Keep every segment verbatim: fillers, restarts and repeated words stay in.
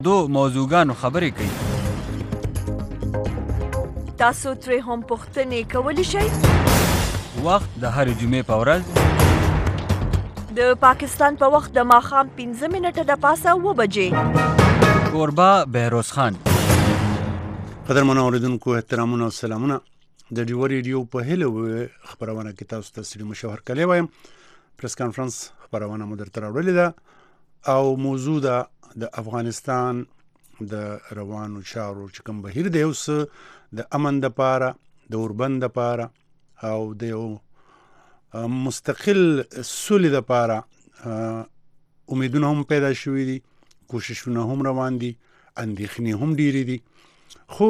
دو موضوعګانو خبرې کوي. تاسو ترې هم پوښتنې کولی شئ. وخت د هرې جمعې په ورځ د پاکستان په وخت د ماښام پنځه منټه د پاسه اوه بجې. کوربه بهروز خان. قدرمنو اوریدونکو احترامونه او سلامونه. د ډیو ریډیو په هیله خبرونه کې تاسو ته ستړي مشه هرکلی وایم. پریس کانفرنس خبرونه مو درته راوړلې ده او موضوع ده د افغانستان د روانو چارو چې کوم بهیر دی اوس د امن دپاره د اوربند دپاره او د یو مستقل سولې دپاره امیدونه هم پیدا شوي دي، کوششونه هم روان دي، اندېښنې هم ډېرې دي، خو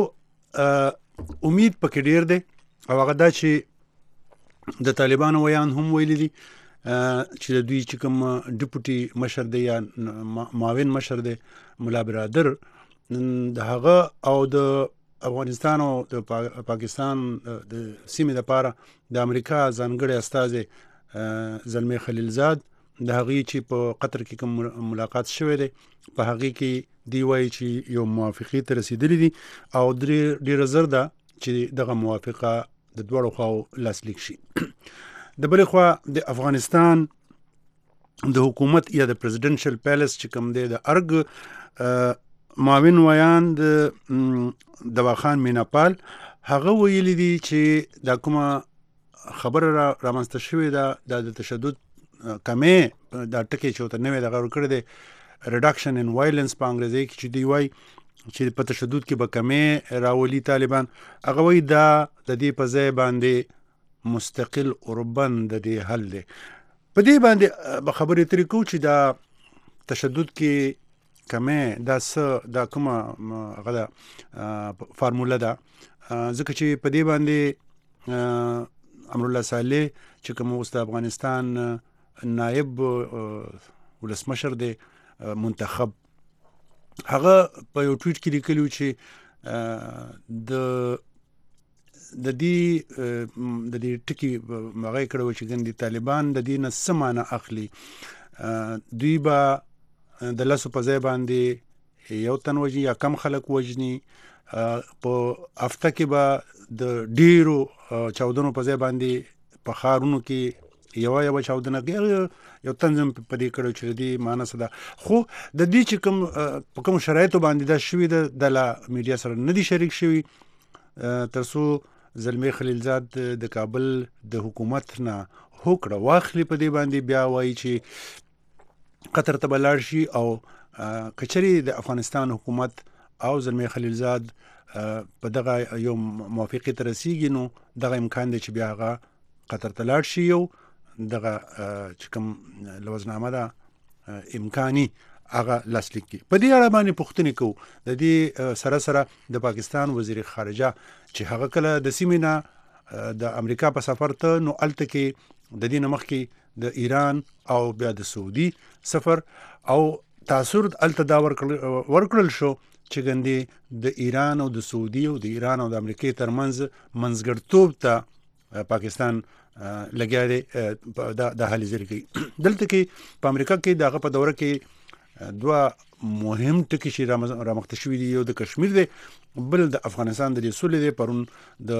امید پکې ډېر دی او هغه دا چې د طالبانو ویان هم ویلي دي چې د دوی چې کوم ډیپوټي مشر دی یا معاون مشر دی ملا برادر د هغه او د افغانستان او د پاکستان د سیمې لپاره د امریکا ځانګړی استازی زلمی خلیلزاد د هغې چې په قطر کې کوم ملاقات شوی دی په هغې کې دی وایي چې یو موافقې ته رسېدلي دي او ډېره زر ده چې دغه موافقه د دواړو خواو لاسلیک شي. د بلې خوا د افغانستان د حکومت یا د پریزیډنشل پیلس چې کوم دی د ارګ معاون ویان د دواخان میناپال هغه ویلي دي چې دا کومه خبره رامنځته شوې ده د تشدد کمې دا ټکي چې ورته نوی دغه ورکړی دی ریډکشن ان وایلنس په انګریزي کې چې دی وایي چې په تشدد کې به کمې راولي طالبان. هغه وایي دا د دې په ځای باندې مستقل اوربند د دې حل دی. په دې باندې به خبرې ترې کوو چې دا تشدد کې کمې دا څه دا کومه هغه ده فارموله ده، ځکه چې په دې باندې امرالله صالح چې کوم اوس د افغانستان نایب ولسمشر دی منتخب، هغه په یو ټویټ کې لیکلي چې د د دې د دې ټکي هغه کړو چې ګندې طالبان د دې نه څه معنی اخلي. دوی به د لسو په ځای باندې یو تن وژني یا کم خلک وژني، په هفته کې به د ډیرو چاودنو په ځای باندې په ښارونو کې یوه یوه چاودنه یو تنظیم په دې کړو چې د دې معنی څه ده. خو د دې چې کوم په کوم شرایطو باندې دا شوي ده د لا میډیا سره نه دي شریک شوي تر څو زلمی خلیلزاد د کابل د حکومت نه هوکړه واخلي په دې باندې بیا وایي چې قطر ته به لاړ شي او کچري د افغانستان حکومت او زلمی خلیلزاد په دغه یو موافقې ته رسیږي نو دغه امکان دی چې بیا هغه قطر ته لاړ شي او دغه چې کوم لوزنامه ده امکاني هغه لاسلیک کړي. په دې اړه باندې پوښتنې کوو د دې سره سره د پاکستان وزیر خارجه چې هغه کله د سیمې نه د امریکا په سفر ته نو هلته کې د دې نه مخکې د ایران او بیا د سعودي سفر او تاثر هلته دا ورکړل شو چې ګندې د ایران او د سعودي او د ایران او د امریکې ترمنځ منځګړتوب ته پاکستان لګیا دی د هلې زیري کوي. دلته کې په امریکا کې د هغه په دوره کې دوه مهم ټکي چې رامخته شوي دي، یو د کشمیر دی، بل د افغانستان د دې سولې دی. پرون د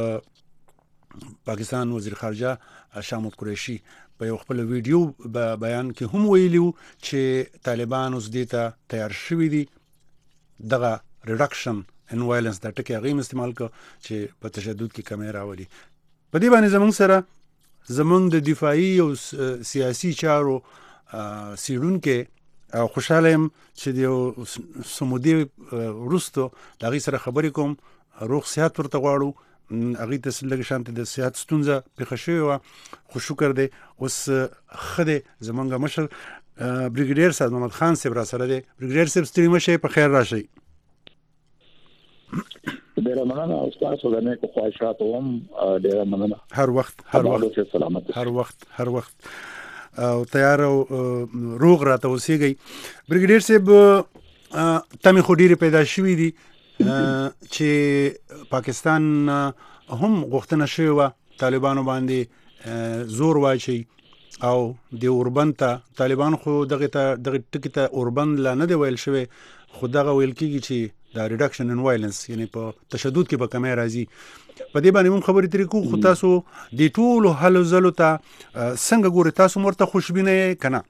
پاکستان وزیر خارجه شاه محمود قریشي په یو خپل ویډیو بیان کې هم ویلي چې طالبان اوس دې ته تیار شوي دي دغه ریډکشن ان وایلنس دا ټکي هغه استعمال کړ چې په تشدد کې کمې راولي. په دې باندې زموږ سره زموږ د دفاعي او سیاسي چارو څېړونکی او خوشحاله یم چې د یو څه مودې وروستو د هغې سره خبرې کوم. روغ صحت ورته غواړو، هغې ته لږ شانتې د صحت ستونزه پېښه شوې وه، خو شکر دی اوس ښه دی. زموږ مشر بریګیډیر صاحب محمد خان صاحب را سره دی. بریګیډیر صاحب ستړي مه شئ، په خیر راشئ. ډیره مننه او ستاسو د نیکو خواهشاتو هم ډیره مننه. هر وخت هر وخت هر وخت هر وخت او تیار او روغ راته اوسېږئ. بریګیډیر صاحب تمې خو ډېرې پیدا شوي دي چې پاکستان هم غوښتنه شوې وه طالبانو باندې زور واچي او د اوربند ته طالبان خو دغه ته دغه ټکی ته اوربند لا نه دی ویل شوی، خو دغه ویل کېږي چې دا ریډکشن ان وایلنس یعنی په تشدد کې به کمی راځي. په دې باندې موږ خبرې ترې کوو، خو تاسو د ټولو هلو ځلو ته څنګه ګورئ؟ تاسو ورته خوشبینه یې که نه؟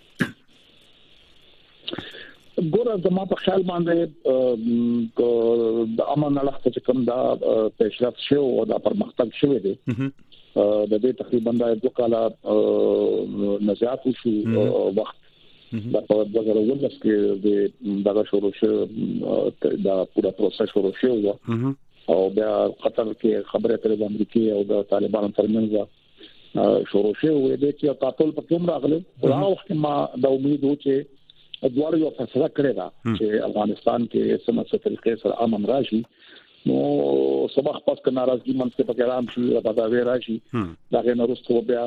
ګوره زما په خیال باندې د امن اړخ چې کوم دا پیشرفت شوی او دا پرمختګ شوی دی د دې تقریبا دا دوه کاله نزاعت شو وخت دا په دوه زره ولس کې د دغه شروع شو دا پورا پروسس شروع شو او بیا قطر کې خبره ترې د امریکای او د طالبانو ترمنځ شروع شو و دې چې تاسو په کوم راغله او وخت ما د امید و چې دوار یو فیصله کړی دا چې افغانستان کې سمه طریقې سره امن راشي، نو سبا خپل ک ناراضي منځ په کلام شي او دا وی راشي دا غي نورستو بیا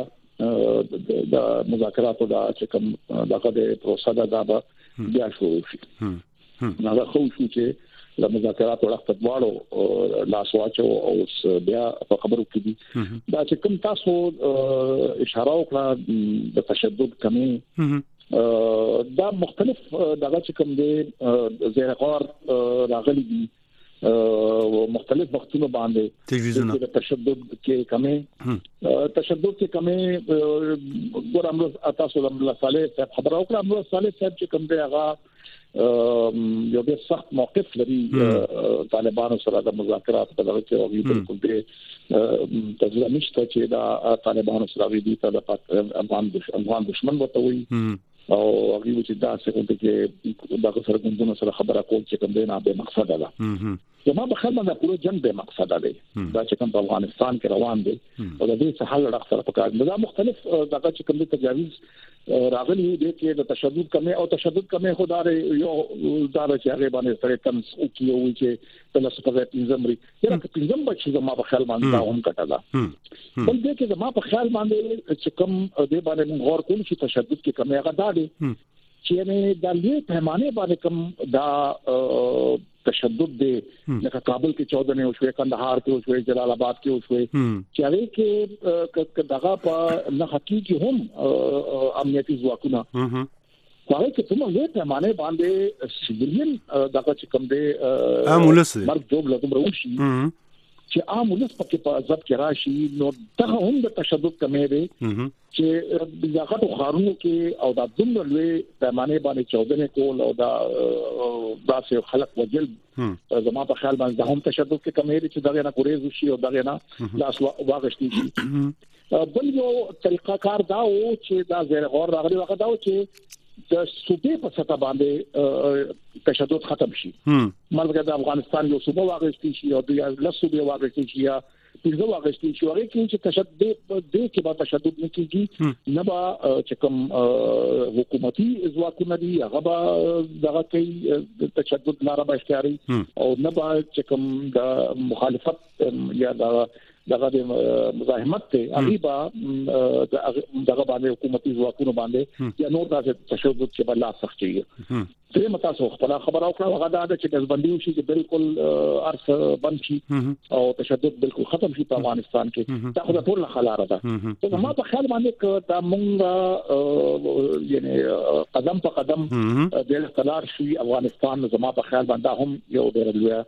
د مذاکراتو دا چې کوم دغه د پروسه دا بیا شروع شي. نو دا خو شو چې د مذاکراتو وخت په دواړو لاس واچو او بیا په خبرو کې دي دا چې کوم تاسو اشاره وکړه د تشدد کمی دا مختلف دغه چې کوم دی زیرغار راغلي دي مختلف وختونو باندې تجویزونه د تشدد کې کمی تشدد کې کمی ګور امر تاسو د الله صالح صاحب خبر او کړه امر صالح صاحب چې کوم دی هغه یو ډېر سخت موقف لري طالبانو سره د مذاکرات په لور کې او بالکل دې تجربه نشته چې دا طالبانو سره وی دي ته افغان افغان دشمن وته وي او هغه چې دا څنګه کې دا سره کومه سره خبره کول چې کوم دی نه به مقصد ده. زما په خیال باندې پوره جنگ به مقصد ده دا چې کوم په افغانستان کې روان دي او د دې څخه حل راځي په کار دا مختلف دغه چې کوم تجاوز راغلي دي کې د تشدد کمه او تشدد کمه خدای یو دار چې هغه باندې سره تم او کیو چې په لاس په پنځم ری یره په پنځم بچي زما په خیال باندې دا هم کټاله بل دې کې زما په خیال باندې چې کوم دې باندې غور کوم چې تشدد کې کمه هغه دا دي چې نه د لوی پیمانه باندې کوم دا تشدد دی لکه کابل کې چودہ نه وشوي، کندهار کې وشوي، جلال آباد کې وشوي چې هغه کې دغه په نه حقيقي هم امنیتي ځواکونه هغه کې کومه لوی پیمانه باندې سیویلین دغه چې کوم دی امولس مرګ جوړ لته وشي چې عام ولس پکې په عذاب کې راشي، نو دغه هم د تشدد کمې دی چې دغه خارونو کې او د دومره لوی پیمانه باندې چودنه کول او دا داسې خلق وجل زما په خیال باندې هم تشدد کې کمې دی چې دغه نه کوریز شي او دغه نه لاس واغشتي شي. بل یو طریقه کار دا و چې دا زیر غور راغلی وخت دا و چې د صوبې په سطح باندې تشدد ختم شي. مرګ د افغانستان یو صوبه واغشتي شي او د لسوبې واغشتي شي یا پنځه واغشتي شي، هغه کې چې تشدد د کې با تشدد نه کیږي، نه با چې کوم حکومتي ځواکونه دي هغه با دغه کوي تشدد لاره به اختیاري او نه با چې کوم د مخالفت یا د دغه د مزاحمت ته غیبا دغه باندې حکومتي ځواکونو باندې یا نور د تشدد چې بل لاس سختي ته متا سو خپل خبر او کړه هغه دا چې دزبندي شي چې بالکل ارث بند شي او تشدد بالکل ختم شي په افغانستان کې دا خو ټول خلاره ده. نو ما په خیال باندې دا مونږ یعنی قدم په قدم د اقتدار شي افغانستان زما په خیال باندې هم یو ډېر لوی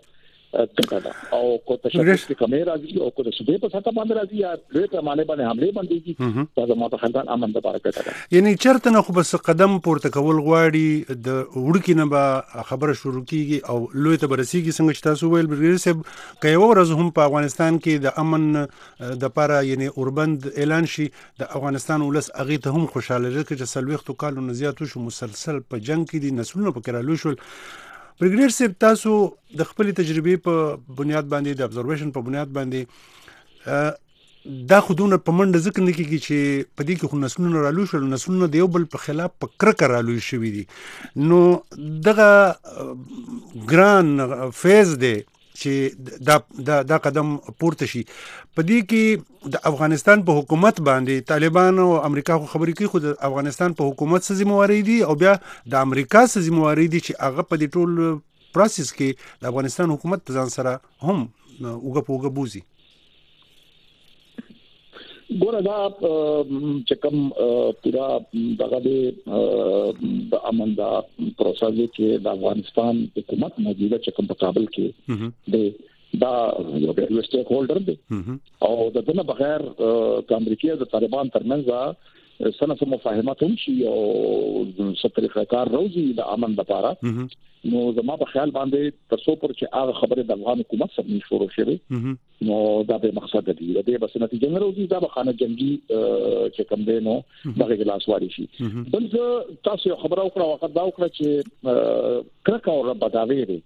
او کو تشدد کې کمی راځي او کو د صوبې په سطح باندې راځي یا د پیمانه باندې حمله باندې کیږي دا زموږ په خلک امن د برکت ده. یعنی چرته نه خو بس قدم پورته کول غواړي د وړکې نه به خبره شروع کیږي او لوی ته برسیږي څنګه چې تاسو ویل برګر صاحب که یو ورځ هم په افغانستان کې د امن د پاره یعنی اوربند اعلان شي د افغانستان ولس هغه ته هم خوشاله لري چې سلويختو کالو نه زیات شو مسلسل په جنگ کې دي نسلونه په کرالو شول. برګر صاحب تاسو د خپل تجربې په بنیاد باندې د ابزرویشن په بنیاد باندې دا خودونه په منډه ذکر نه کیږي چې په دې کې خو نسلونه رالو شول، نسلونه د یو بل په خلاف په کرکه رالو شوي دي، نو دغه ګران فیز دی چې دا دا دا قدم پورته شي. په دې کې د افغانستان په حکومت باندې طالبان او امریکا خو خبرې کوي، خو د افغانستان په حکومت څه ذمہواری دي او بیا د امریکا څه ذمہواری دي چې هغه په دې ټول پروسس کې د افغانستان حکومت په ځان سره هم اوګه په اوګه بوزي. ګوره دا چې کوم پورا دغه د امن دا پروسه کې د افغانستان حکومت موجوده چې کوم په کابل کې د دا یو ډېر سټیک هولډر دی او د دې بغیر د امریکا او د طالبان ترمنځ سنه سم مفاهمات هم شي او سترې کار روزي د امن لپاره نو زما په خیال باندې تاسو پر چې هغه خبره د افغان حکومت سره نشو شوې نو دا به مقصد دی د دې بس نتیجه نه روزي دا به خانه جنگي چې کوم دی نو دغه ګلاس واري شي بل تاسو خبره وکړه وخت دا وکړه چې کرکا او بداوی دی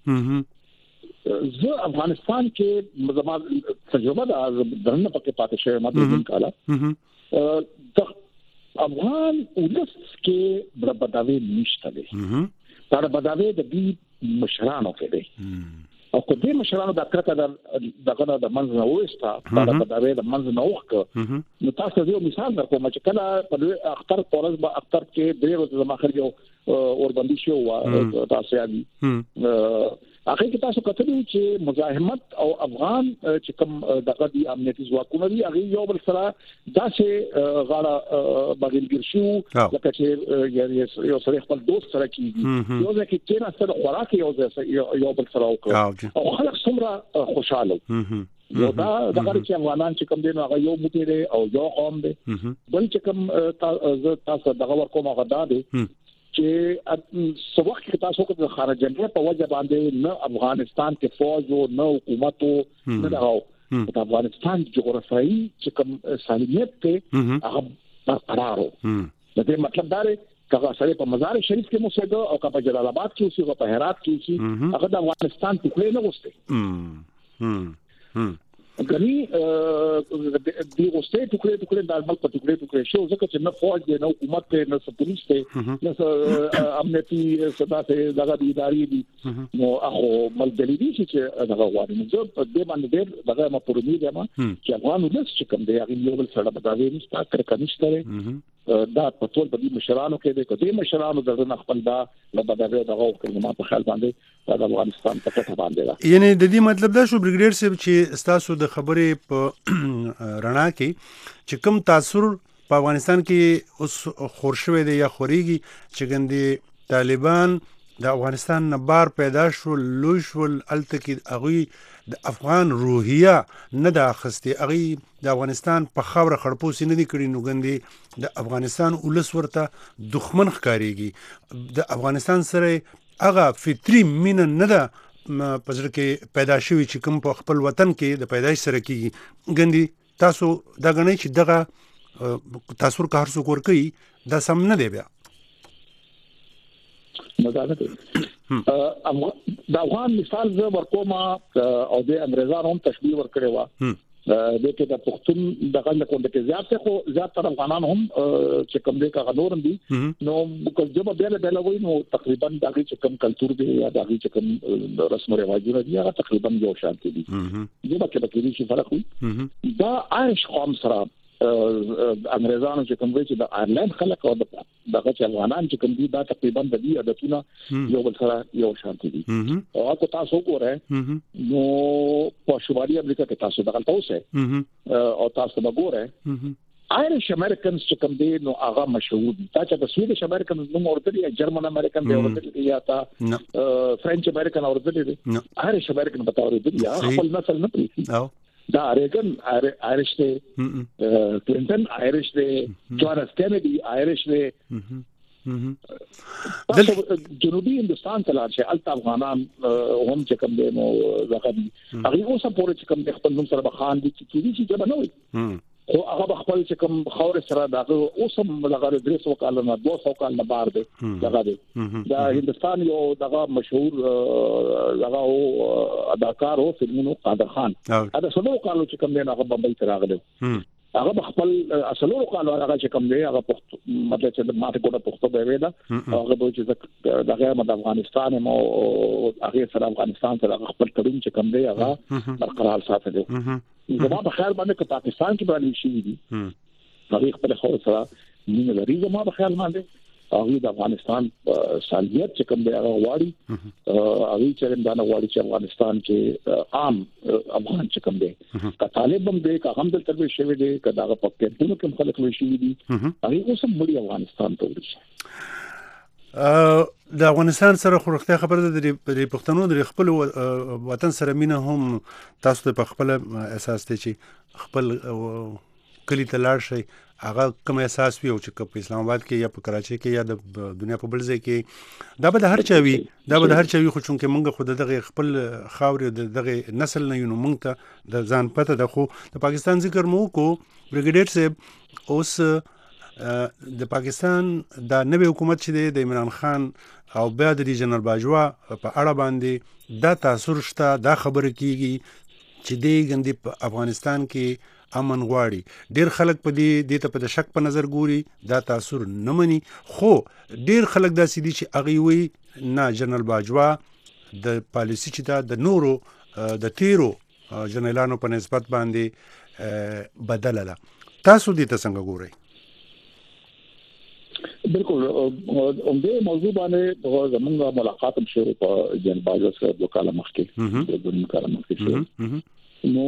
زه افغانستان کې زما تجربه دا درنه پکې پاتې شوی ماته کاله د افغان ولس کې د بداوی نشته دی دا بداوی د دې مشرانو کې دی او کو دې مشرانو د کرکا د دغه د منځ نه وستا دا بداوی د منځ نه وخت نو تاسو یو مثال درکوم چې کله په اختر پورز با اختر کې ډېر ورځې ما خرجو اور باندې شو تاسو یادي هغه کې تاسو کتلی چې مزاحمت او افغان چې کوم دغه د امنیتي ځواکونو دی هغه یو بل سره داسې غاړه بغیرګر شو لکه چې یو سره خپل دوست سره کیږي یو ځکه چې نه سره خوراک یو یو بل سره وکړي او خلک څومره خوشاله یو دا دغه چې افغانان چې کوم دي نو هغه یو موټی دی او یو قوم دی بل چې کوم تاسو دغه ورکوم هغه دا دی چې څو وخت کې تاسو کو د خارجنه په وجه باندې نه افغانستان کې فوج او نه حکومت نه راو د افغانستان جغرافیایي چې کوم سالمیت ته هغه برقرار وو د دې مطلب دا دی کله سره په مزار شریف کې موسیده او په جلال آباد کې اوسې او په هرات کې اوسې هغه د افغانستان ټکړې نه وسته هم غني دی غوسته ټکړې ټکړې د ملک په ټکړې ټکړې شو ځکه چې نه فوج دی نه حکومت دی نه پولیس دی نه امنیتي صدا ته دغه ادارې دي نو هغه ملګری دي چې دغه غواړي نو زه د باندې ډېر دغه ما پرونی دی ما چې افغان ولس چې کوم دی هغه یو بل سره بداوي نشته تر کنيشته دا په ټول په دې مشرانو کې د کدي مشرانو د خپل دا له بداوي دغه کړي ما په خیال باندې د افغانستان په کټه باندې یعنی د دې مطلب دا شو بریګیډر صاحب چې تاسو د خبرې په رڼا کې چې کوم تاثیر په افغانستان کې اوس خورشوي دی یا خوريږي چې ګندې طالبان د افغانستان نه بار پیدا شو لوی شول الته کې اغوی د افغان روحیه نه د اخستي اغي د افغانستان په خاور خړپوسې نه دي کړی نو ګندې د افغانستان ولس ورته دښمن ښکاریږي د افغانستان سره هغه فطري مینه نه ده پزړه کې پیدا شوی چې کوم په خپل وطن کې د پیدایش سره کیږي ګندې تاسو دا غنئ چې دغه تاثیر کار څو کور کوي دا سم نه دی بیا مزاله د افغان مثال زه ورکوم او د انګريزانو هم تشبيه ورکړی و د کې د پښتون دغه له کوم کې زیات خو زیات تر افغانان هم چې کوم دي کا نورم دي نو کوم به به له وای نو تقریبا دغه چې کوم کلچر دی یا دغه چې کوم رسم او رواجونه دي هغه تقریبا یو شان دي دغه کې به کې شي فرق وي دا آیش قوم سره انګريزانو چې کوم وی چې د آیرلند خلک او دغه چې افغانان چې کوم دي دا تقریبا د دې عادتونه یو بل سره یو شان دي او تاسو وګورئ نو په شمالي امریکا کې تاسو دغه تاسو او تاسو وګورئ آیرش امریکنز چې کوم دي نو هغه مشهور دي تا چې د سویډش امریکنز نو ورته دي جرمن امریکن دی ورته دي یا تا فرنچ امریکن ورته دي آیرش امریکن بتاوري دي یا خپل نسل نه پریږي دا ریګن آیرش دی کلینټن آیرش دی جان اف کینیډي آیرش دی جنوبي هندستان ته لاړ شي الته افغانان هم چې کوم دي نو زغم هغه اوسه پورې چې کوم خپل نوم سره بخان دي چې دي چې نه وي خو هغه خپل چې کوم خاور سره دا اوسم لغړ درې سو کال نه دوه سو کال نه بار دی دغه دی دا هندستان یو دغه مشهور دغه اداکار او فلمونو قادر خان دا څلور کالو چې کوم دی هغه بمبئی ته راغلی هغه خپل اصلو کالو هغه چې کوم دی هغه مطلب چې ماته کوټه پښتو به ویدا هغه به چې دغه د افغانستان مو هغه سره افغانستان سره خپل تړون چې کوم دی هغه برقرار ساتي زما په خیال باندې چې پاکستان کې باندې شي دي هغه خپل خو سره مين لري زما په خیال باندې هغه د افغانستان سالمیت چې کوم دی هغه غواړي هغه چې دا نه غواړي چې افغانستان کې عام افغان چې کوم دی که طالب هم دی که هم د تربیه شوی دی که دا په پټونو کې خلک وي شي دي هغه اوس مړي افغانستان ته ورسي د افغانستان سره خو رښتیا خبره ده د پښتنو د خپل وطن سره مینه هم تاسو ته په خپل اساس ته چې خپل کلی ته لاړ شئ هغه کوم احساس وي او چې په اسلام آباد کې یا په کراچۍ کې یا د دنیا په بل ځای کې دا به د هر چا وي دا به د هر چا وي خو چونکې موږ خو دغه خپل خاورې د دغه نسل نه یو نو موږ ته د ځان پته ده خو د پاکستان ذکر مو کو بریګیډیر صاحب اوس د پاکستان د نوې حکومت چې د عمران خان او بیا د جنرال باجوا په اړه باندې دا تاثیر شته دا خبره کیږي چې د ګندې په افغانستان کې امن غواړي ډیر خلک په دې د ته په شک په نظر ګوري دا تاثیر نه مني خو ډیر خلک دا سړي چې اغي وي نه جنرال باجوا د پالیسی چې دا د نورو د تیرو جنرالانو په نسبت باندې بدلله تاسو دې ته څنګه ګورئ بالکل اومده موضوع باندې زمونږه ملاقات هم شروع په جنرال باجوا سره د کاله مخکې د دنیا کاله مخکې نو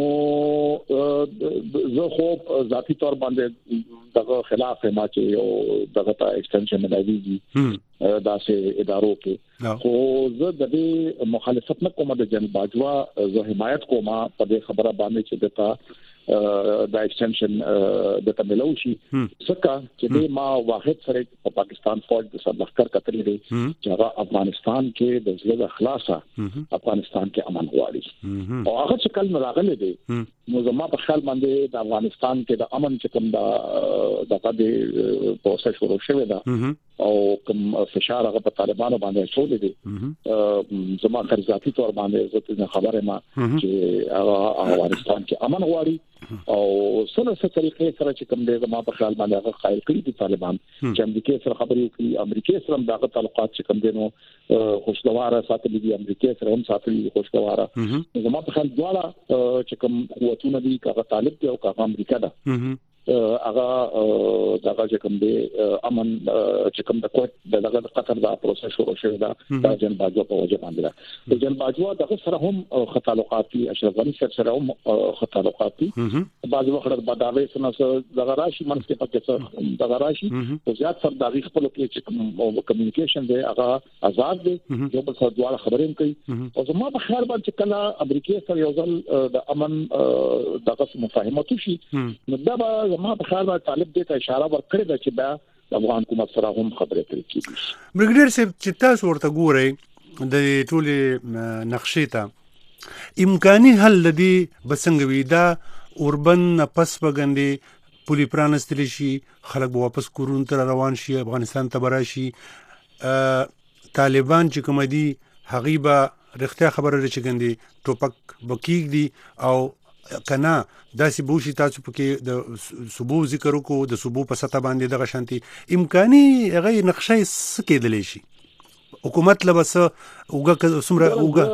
زه خو ذاتی طور باندې دغه خلاف ما چې یو دغه ته ایکستنشن ملایوي دا سه ادارو کې خو زه د دې مخالفت نه کوم د جنرال باجوا زه حمایت کوم په دې خبره باندې چې دغه دا ایکستنشن د تملوشي څخه چې ما واحد سره په پاکستان فوج د سرلخر کترې دي چې هغه افغانستان کې د زړه خلاصه افغانستان کې امن غواړي او هغه چې کله راغلي دي نو زما په خیال باندې د افغانستان کې د امن چې کوم دا دغه د پروسس شروع شوی دا او کوم فشار هغه په طالبانو باندې شول دي زما خرجاتي تور باندې زه خبره ما چې هغه افغانستان کې امن غواړي او سره څه طریقې سره چې کوم دی زما په خیال باندې هغه قائل کړی دي طالبان چې امریکای سره خبرې کوي امریکای سره دغه تعلقات چې کوم دي نو خوشګواره ساتلي دي امریکای سره هم ساتلي خوشګواره زما په خیال دواړه چې کوم قوتونه دي هغه طالب دي او هغه امریکا ده هغه دغه چې کوم دی امن چې کوم د کوټ دغه قطر دا پروسس شروع شوی دا د جن باجوا په وجه باندې د جن باجوا دغه سره هم خطالقات دي اشرف غنی سره هم خطالقات دي بعض وخت بداوي سره دغه راشي منځ کې پکې دغه راشي او زیات سره دغه خپل کې چې کوم کمیونیکیشن دی هغه آزاد دی یو بل سره دواړه خبرې کوي او زما په خیال باندې کله امریکای سره یو ځل د امن دغه مفاهمت شي نو دا ما په خیال باندې طالب دې ته اشاره ورکړې ده چې دا افغان حکومت سره هم خبرې کوي کیږي بریګیډیر صاحب چې تاسو ورته ګورئ د ټولې نقشې ته امکاني حل لدی بسنګوي دا اوربن پس بغندې پولی پرانستل شي خلک واپس کورون تر روان شي افغانستان ته براشي طالبان چې کوم دي حقیقه رښتیا خبره لري چې ګندي ټوپک بکیګ دي او کنا داسې بوشي تاسو پکې د صوبو ذکر وکړو د صوبو په سطح باندې دغه شانتي امکاني هغه نقشې سکیدلې شي حکومت لبس اوګه سمره اوګه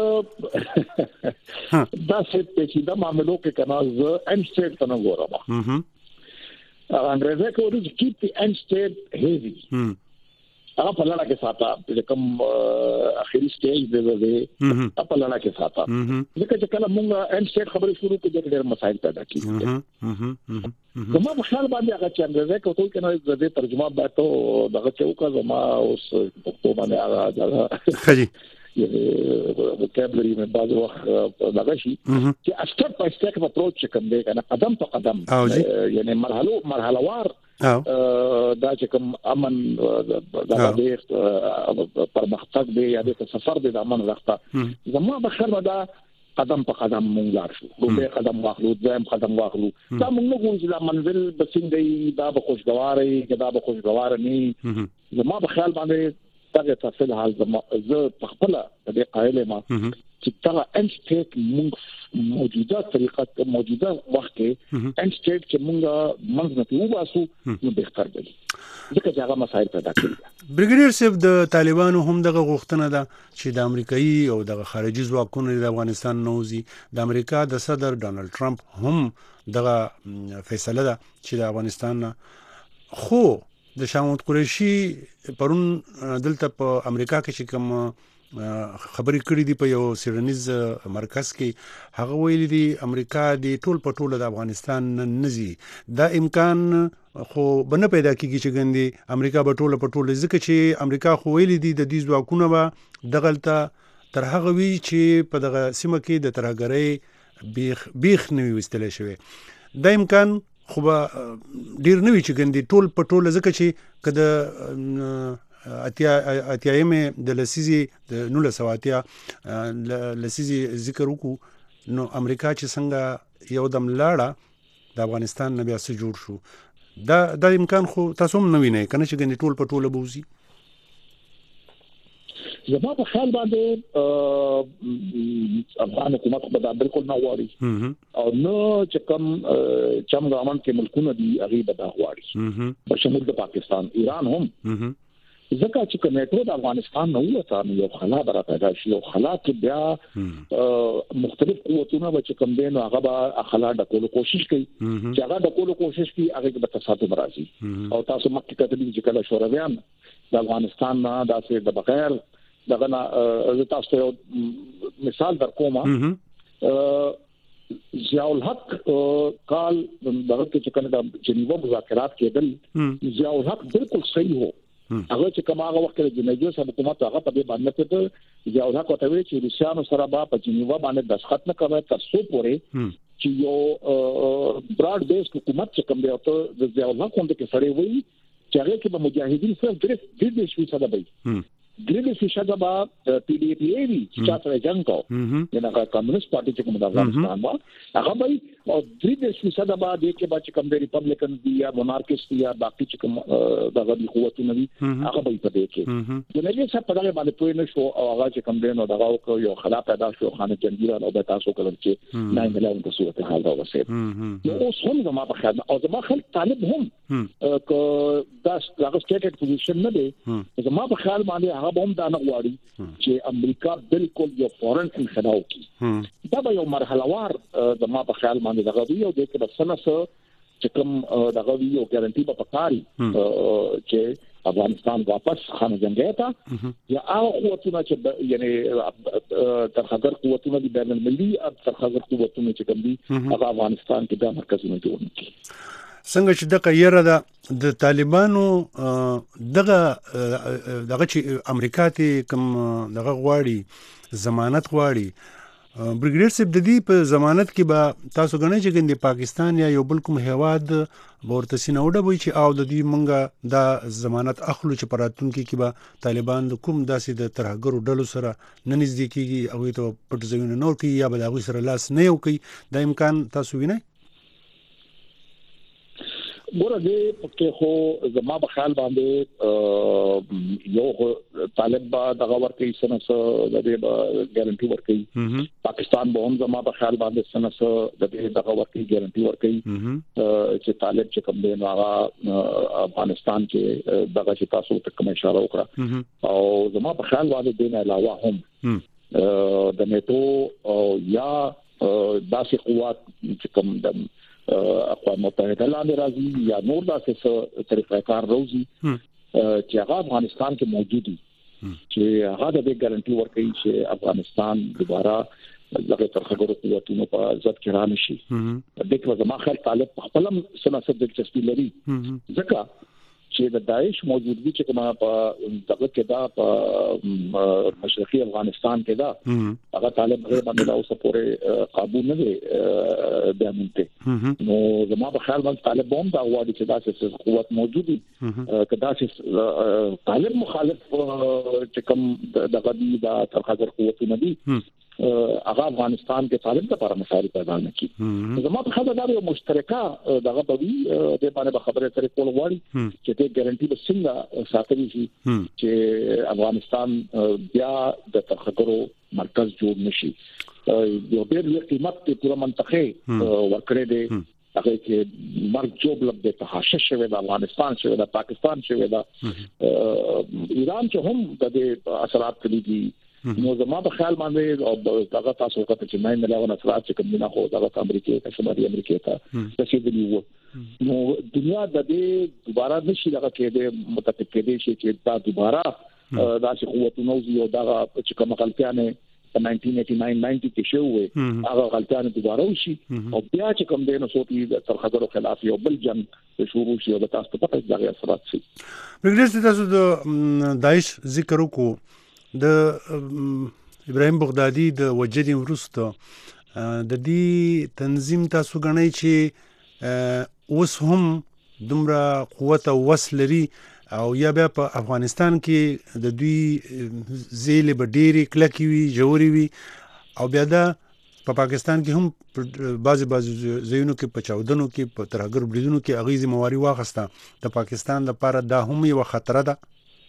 دا څه چې دا معاملو کې کنا ز ان سټیټ څنګه ګورم هم انګريزي کې ورته کیپ دی ان سټیټ هیوی هغه په لړا کې ساته چې کوم اخیری سټیج دی دی په لړا کې ساته ځکه چې کله موږ ان سټیټ خبرې شروع کړو د ډېر مسایل پیدا کیږي زما په خیال باندې هغه چې انګريزي کې ټول کنه د دې ترجمه باندې دغه چوکا زما اوس په باندې هغه خجي وکابلري من بعض وخت دغه شي چې اسټپ په اسټپ اپروچ کوم دی کنه قدم په قدم یعنی مرحله مرحله وار دا چې کوم امن د دې پرمختګ دی یا د سفر د امن راځه زما په خبره دا قدم په قدم مونږ لاړ شو دوه قدم واخلو ځم قدم واخلو دا موږ نو چې دا منزل بسنګي دا به خوشګواري دا به خوشګوار نه زما په خیال باندې دغه تفصیل حال زه په خپل د قائل ما چې دا ان سټیټ موږ موجوده طریقه موجوده وخت کې ان سټیټ چې موږ منځ نه وباسو نو بهتر دی ځکه چې هغه مسایل پیدا کړي بریګیډیر صاحب د طالبانو هم دغه غوښتنه ده چې د امریکایي او د خارجي ځواکونو د افغانستان نوزي د امریکا د صدر ډانلډ ټرمپ هم دغه فیصله ده چې د افغانستان خو د شاه محمود قریشي پرون دلته په امریکا کې چې کوم خبرې کړې دي په یو سیرنیز مرکز کې هغه ویلي دي امریکا د ټول په ټوله د افغانستان نزي دا امکان خو بنه پیدا کیږي چې ګندي امریکا په ټوله په ټوله ځکه چې امریکا خو ویلي دي د دې ځواکونه به دغلته تر هغه وی چې په دغه سیمه کې د ترهګرۍ بیخ بیخ نوي وستل شوی دا امکان خو ډیر نوي چې ګندي ټول په ټوله ځکه چې کده اتیا اتیایم د لسیزي د نوله سواتیا لسیزي ذکر وکړو نو امریکا چې څنګه یو دم لاړه د افغانستان نه بیا څه جوړ شو دا دا امکان خو تاسو هم نه وینئ کنه چې ګنې ټول په ټوله بوزي زما په خیال باندې افغان حکومت په دا بالکل نه غواړي او نو چې کوم چم ګاونډ کې ملکونه دي هغه به دا غواړي په شمول د پاکستان ایران هم ځکه چې کمیټو د افغانستان نه وته یو خلا برا پیدا شي او خلا کې بیا مختلف قوتونه چې کوم دین هغه به خلا د کولو کوشش کوي چې هغه د کولو کوشش کوي هغه به تصادم راځي او تاسو مکه کتلی چې کله شورویان د افغانستان نه داسې د بغیر دغه نه تاسو یو مثال درکوم ضیاء الحق کال دغه چې کله د جنیوا مذاکرات کېدل ضیاء الحق بالکل صحیح وو هغه چې کوم هغه وخت کې د نيجو سره حکومت هغه په دې باندې ته ضیاء الحق کوي چې روسيانو سره به په جنیوا باندې دستخط نه کوي تر څو پورې چې یو براډ بیس حکومت چې کوم دی او د ضیاء الحق کوم کې سره وي چې هغه کې به مجاهدین سره درې درې شوي سره به درې شوي سره به پی ډی پی ای وی چې تاسو جنگ کو دغه کمیونست پارټي چې کوم د افغانستان ما هغه به او درې شوي سره به د کې به چې کوم د ریپبلیکن دی یا مونارکیست دی یا باقي چې کوم دغه د قوتونه دي هغه به په دې کې د نړۍ سره په دغه باندې پوه نه شو او هغه چې کوم دین او دغه یو خلا پیدا شو خانه جنگیران او به تاسو کولم چې نه ملایو په صورت حال دا وسه نو اوس هم زما په خیال او زما خلک طالب هم ک دا دغه سټیټډ پوزیشن نه دی زما په خیال باندې هغه هم دا نه غواړي چې امریکا بالکل یو فورن انخلاء وکړي دا به یو مرحله وار زما په خیال باندې دغه وی او د کې د سنسه چې کوم دغه وی او ګارانټي په پکاري چې افغانستان واپس خانه جنگي ته یا هغه قوتونه چې یعنی ترخګر قوتونه د بین المللي ترخګر قوتونه چې کوم دي هغه افغانستان کې د مرکزونو جوړ کړي څنګه چې د قیره ده د طالبانو دغه دغه چې امریکا ته کوم دغه غواړي ضمانت غواړي برګریډ صاحب د دې په ضمانت کې به تاسو غنئ چې ګندې پاکستان یا یو بل کوم هیواد ورته سینوډه وي چې او د دې مونږه دا ضمانت اخلو چې پراتونکو کې به طالبان د کوم داسې د ترهګرو ډلو سره نه نږدې کیږي او ته پټ ځایونه نور کوي یا به هغه سره لاس نه یو کوي دا امکان تاسو وینئ ګوره دې پکې خو زما په خیال باندې یو طالب با دغه ورکې سنس د دې ګارانټي ورکې پاکستان به هم زما په خیال باندې سنس د دې دغه ورکې ګارانټي ورکې چې طالب چې کوم دی هغه افغانستان کې دغه چې تاسو ته کوم اشاره وکړه او زما په خیال باندې دین علاوه هم د نیټو یا داسې قوت چې کوم د اقوام متحده لاندې راځي یا نور داسې طریقه کار راوځي چې هغه افغانستان کې موجود دي چې هغه د ګارانټي ورکوي چې افغانستان دوباره دغه ترخګرو قوتونو په ضد کې را نشي د دې په زما خل طالب خپل سناسب دلچسپي لري ځکه چې د داعش موجودګي چې کومه په دغه کې دا په مشرقي افغانستان کې دا هغه طالب غیر باندې اوسه پورې قابو نه دی بیانته نو زما په خیال باندې طالب هم دا غواړي چې داسې قوت موجود دي کدا چې طالب مخالف چې کوم دغه دی دا ترخګر قوتونه دي هغه افغانستان کې طالب لپاره مسایل پیدا نه کی زما په خاطر دا یو مشترکه دغه بوي د باندې خبره ترې کول غواړي چې د ګارانټي به څنګه ساتل شي چې افغانستان بیا د ترخګرو مرکز جوړ نشي یو ډېر لوی قیمت په پوره منطقه ورکړې دي هغه کې مرګ جوړ لګ د تحاشش شوی د افغانستان شوی د پاکستان شوی د ایران چې هم د اثرات کړي دي نو زما په خیال باندې او دغه تاسو وخت چې ناین الیون اثرات چې کوم نه خو دغه امریکا ته شمالي امریکا ته رسیدلی وو نو دنیا د دې دوباره نشي دغه کېده متفق کېده شي چې دا دوباره داسې قوتونه یو دغه چې کوم غلطیانه په ناینټین ایټي ناین ناینټي کې شوې هغه غلطیانه دوباره وشي او بیا چې کوم دینه صوتي تر خبرو خلاف یو بل جنگ شروع شي او تاسو ته پته دغه اثرات شي بګریس تاسو د داعش ذکر وکړو د ابراهیم بغدادي د وجدي ورسته د دې تنظیم تاسو غنئ چې اوس هم دومره قوت او وس لري او یا بیا په افغانستان کې د دوی زیل به ډېری کلکې وي جوړې وي او بیا دا په پاکستان کې هم بعضې بعضې ځایونو کې په چاودنو کې په ترهګر بریدونو کې هغوی ذمهواري واخیسته د پاکستان لپاره دا هم یوه خطره ده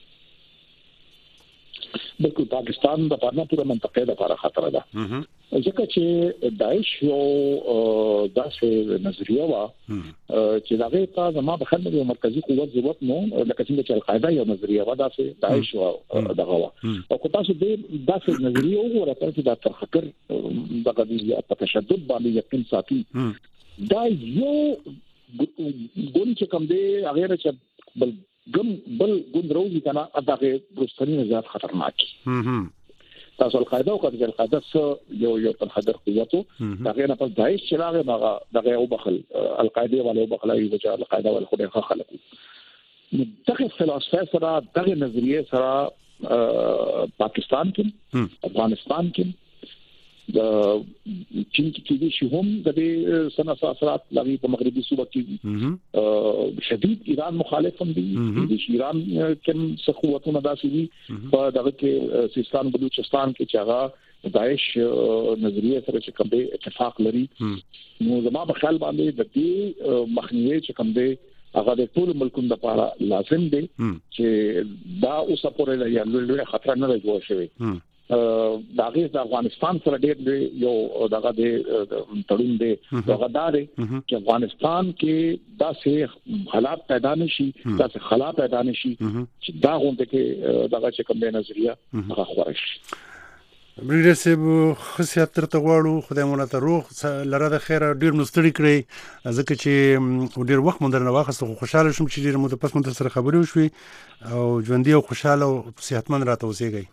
بالکل پاکستان د پاره پوره منطقه د لپاره خطر ده ځکه چې داعش یو داسې نظریه وا چې دغه ته زما په خلک یو مرکزی قوت ضرورت نو لکه څنګه چې القاعده یو نظریه وا داسې داعش او دغه وا او کو تاسو دې داسې نظریه وګورئ چې دا تفکر دغه په تشدد باندې یقین ساتي دا یو ګون چې کوم دی هغه چې بل ګم بل ګوند روزي کنه دغه برستنی زیات خطرناک تاسو القاعده او کله القاعده سره یو یو تر حد قوتو دغه نه پس داعش چې راغی دغه دغه او بخل القاعده والے بخل ای چې القاعده والے خو خلکو دغه فلسفه سره دغه نظریه سره پاکستان کې افغانستان کې د چین کې دي چې هم د دې سنا اثرات لغوي په مغربي صوبه کې شدید ایران مخالف هم دي د ایران کوم څه قوتونه داسې دي په دغه کې سیستان بلوچستان کې چې هغه داعش نظریه سره چې کوم اتفاق لري نو زما په خیال باندې د دې مخنیوي چې کوم دی هغه د ټول ملکونو لپاره لازم دی چې دا اوسه پورې یا لوی خطر نه جوړ شي داغه د افغانستان سره ډېر یو دغه د تړون دی هغه دار چې افغانستان کې داسې حالات پیدا نشي داسې خلا پیدا نشي چې دا غونډه کې دغه چې کوم نظریه هغه خورش بریډر صاحب خصيات تر تغواړو خدای مونږ ته روغ لره د خیر ډیر مستړی کړی ځکه چې ډیر وخت مونږ درنه واخصه خوشاله شوم چې ډیر مو د پس مونږ سره خبرې وشوي او ژوندۍ او خوشاله او صحتمند راته اوسېږئ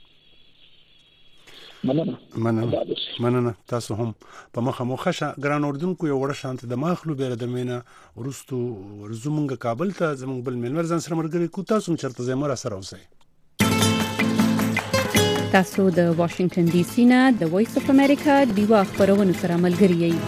مننه مننه مننه تاسو هم په مخه مخه ګران اردوونکو یو وړه شانت د ماخلو بیره د مینا ورستو ورزمونګه کابل ته زمونږ بل ملمر ځان سره مرګري کو تاسو چرته زموږ سره اوسئ تاسو د واشنگټن ډي سي نه د وایس اف امریکا دیوا خبرونه سره ملګری یئ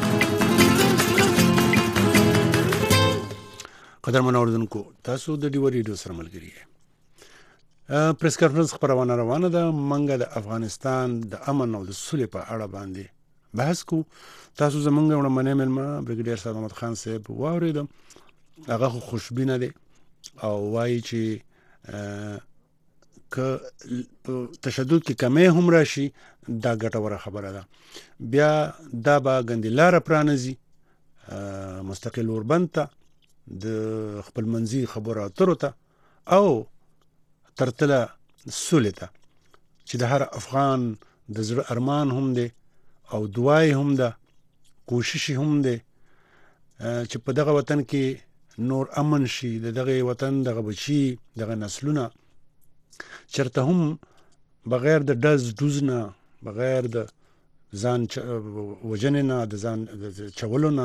قدرمن اردوونکو تاسو د دیوا ریډیو سره ملګری یئ پریس کانفرنس خبرونه روانه ده منګه د افغانستان د امن او د صلح په اړه باندې بحث کو تاسو زمونږ یو منې ملما بریګیډیر صاحب محمد خان صاحب واوریدم هغه خوشبینه دي او وایي چې ک تشدد کې کمې هم راشي دا ګټوره خبره ده بیا دا به ګندلار پرانځي مستقل اوربند ته د خپل منځي خبره اترو ته او ترتله صلح ته چې د هر افغان د زړه ارمان هم دی او دعای هم ده کوشش هم دی چې په دغه وطن کې نور امن شي دغه وطن دغه بچي دغه نسلونه چرته هم بغیر د دز دوزنه بغیر د ځان وجننه د ځان چولونه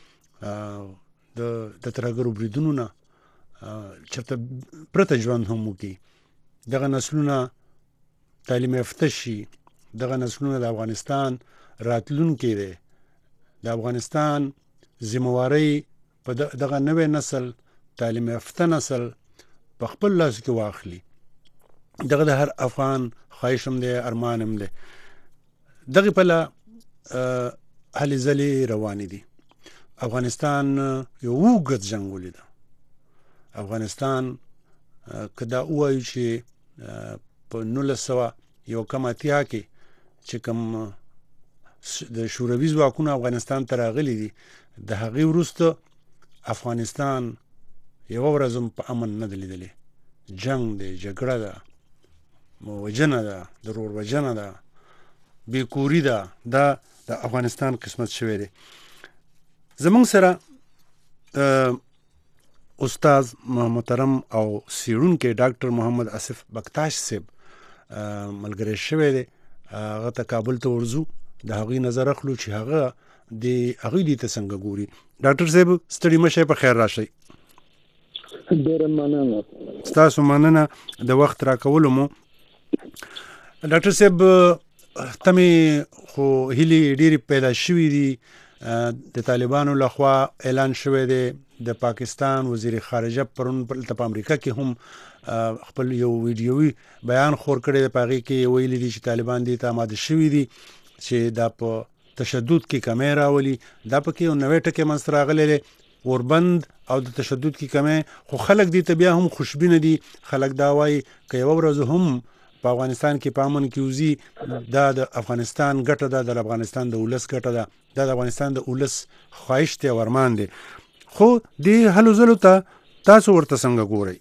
د د ترګرو بریدونو نه چرته پرته ژوند هم وکي دغه نسلونه تعلیم یافته شي دغه نسلونه د افغانستان راتلونکي دي د افغانستان ذمہواری په دغه نوې نسل تعلیم یافته نسل په خپل لاس کې واخلي دغه د هر افغان خواهش هم دی ارمان هم دی دغه په لا هلې ځلې روانې دي افغانستان یو وګت جنگ ولید افغانستان کدا وایي چې په نولس سوه یو کم اتیا کې چې کوم د شوروي ځواکونه افغانستان ته راغلي دي د هغې وروسته افغانستان یوه ورځ هم په امن نه دی لیدلی جنگ دی جګړه ده وجنه ده ضرور وجنه ده بیکوري ده دا د افغانستان قسمت شوی دی. زمونږ سره استاد محترم او سیړونکی ډاکټر محمد اسف بکتاش صاحب ملګری شوی دی. هغه ته کابل ته ورځو د هغوی نظر اخلو چې هغه د هغوی دې ته څنګه ګوري. ډاکټر صاحب ستړي مه شئ، په خیر راشئ. ډېره مننه. ستاسو مننه د وخت راکولو مو. ډاکټر صاحب ته مې خو هیلې ډېرې پیدا شوي دي. د طالبانو لخوا اعلان شوی دی د پاکستان وزیر خارجه پرون په امریکا کې هم خپل یو ویډیوي بیان خور کړی دی. په هغې کې ویلي دي چې طالبان دې ته آماده شوي دي چې دا په تشدد کې کمی راولي. دا پکې یو نوی ټکی منځته راغلی دی، اوربند او د تشدد کې کمی. خو خلک دې ته بیا هم خوشبینه دي. خلک دا وایي که یوه ورځ هم په افغانستان کې په امن کې وځي، دا د افغانستان ګټه ده، د افغانستان د ولس ګټه ده، دا د افغانستان د ولس خواهش دی او ارمان دی. خو دې هلو ځلو ته تاسو ورته څنګه ګورئ؟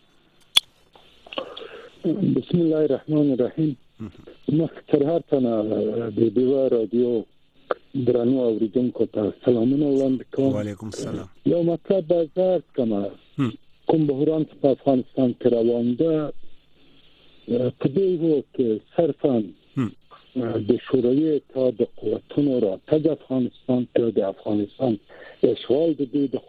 بسم الله الرحمن الرحیم. مخکې تر هر څه نه د ډیوا راډیو درنو اوریدونکو ته سلامونه وړاندې کوم. وعلیکم السلام. یو مطلب به زه عرض کړم. کوم بحران چې په افغانستان کې روان ده په دې و چې صرفا د شوروي اتحاد د قوتونو راتګ افغانستان ته د افغانستان اشغال د دې د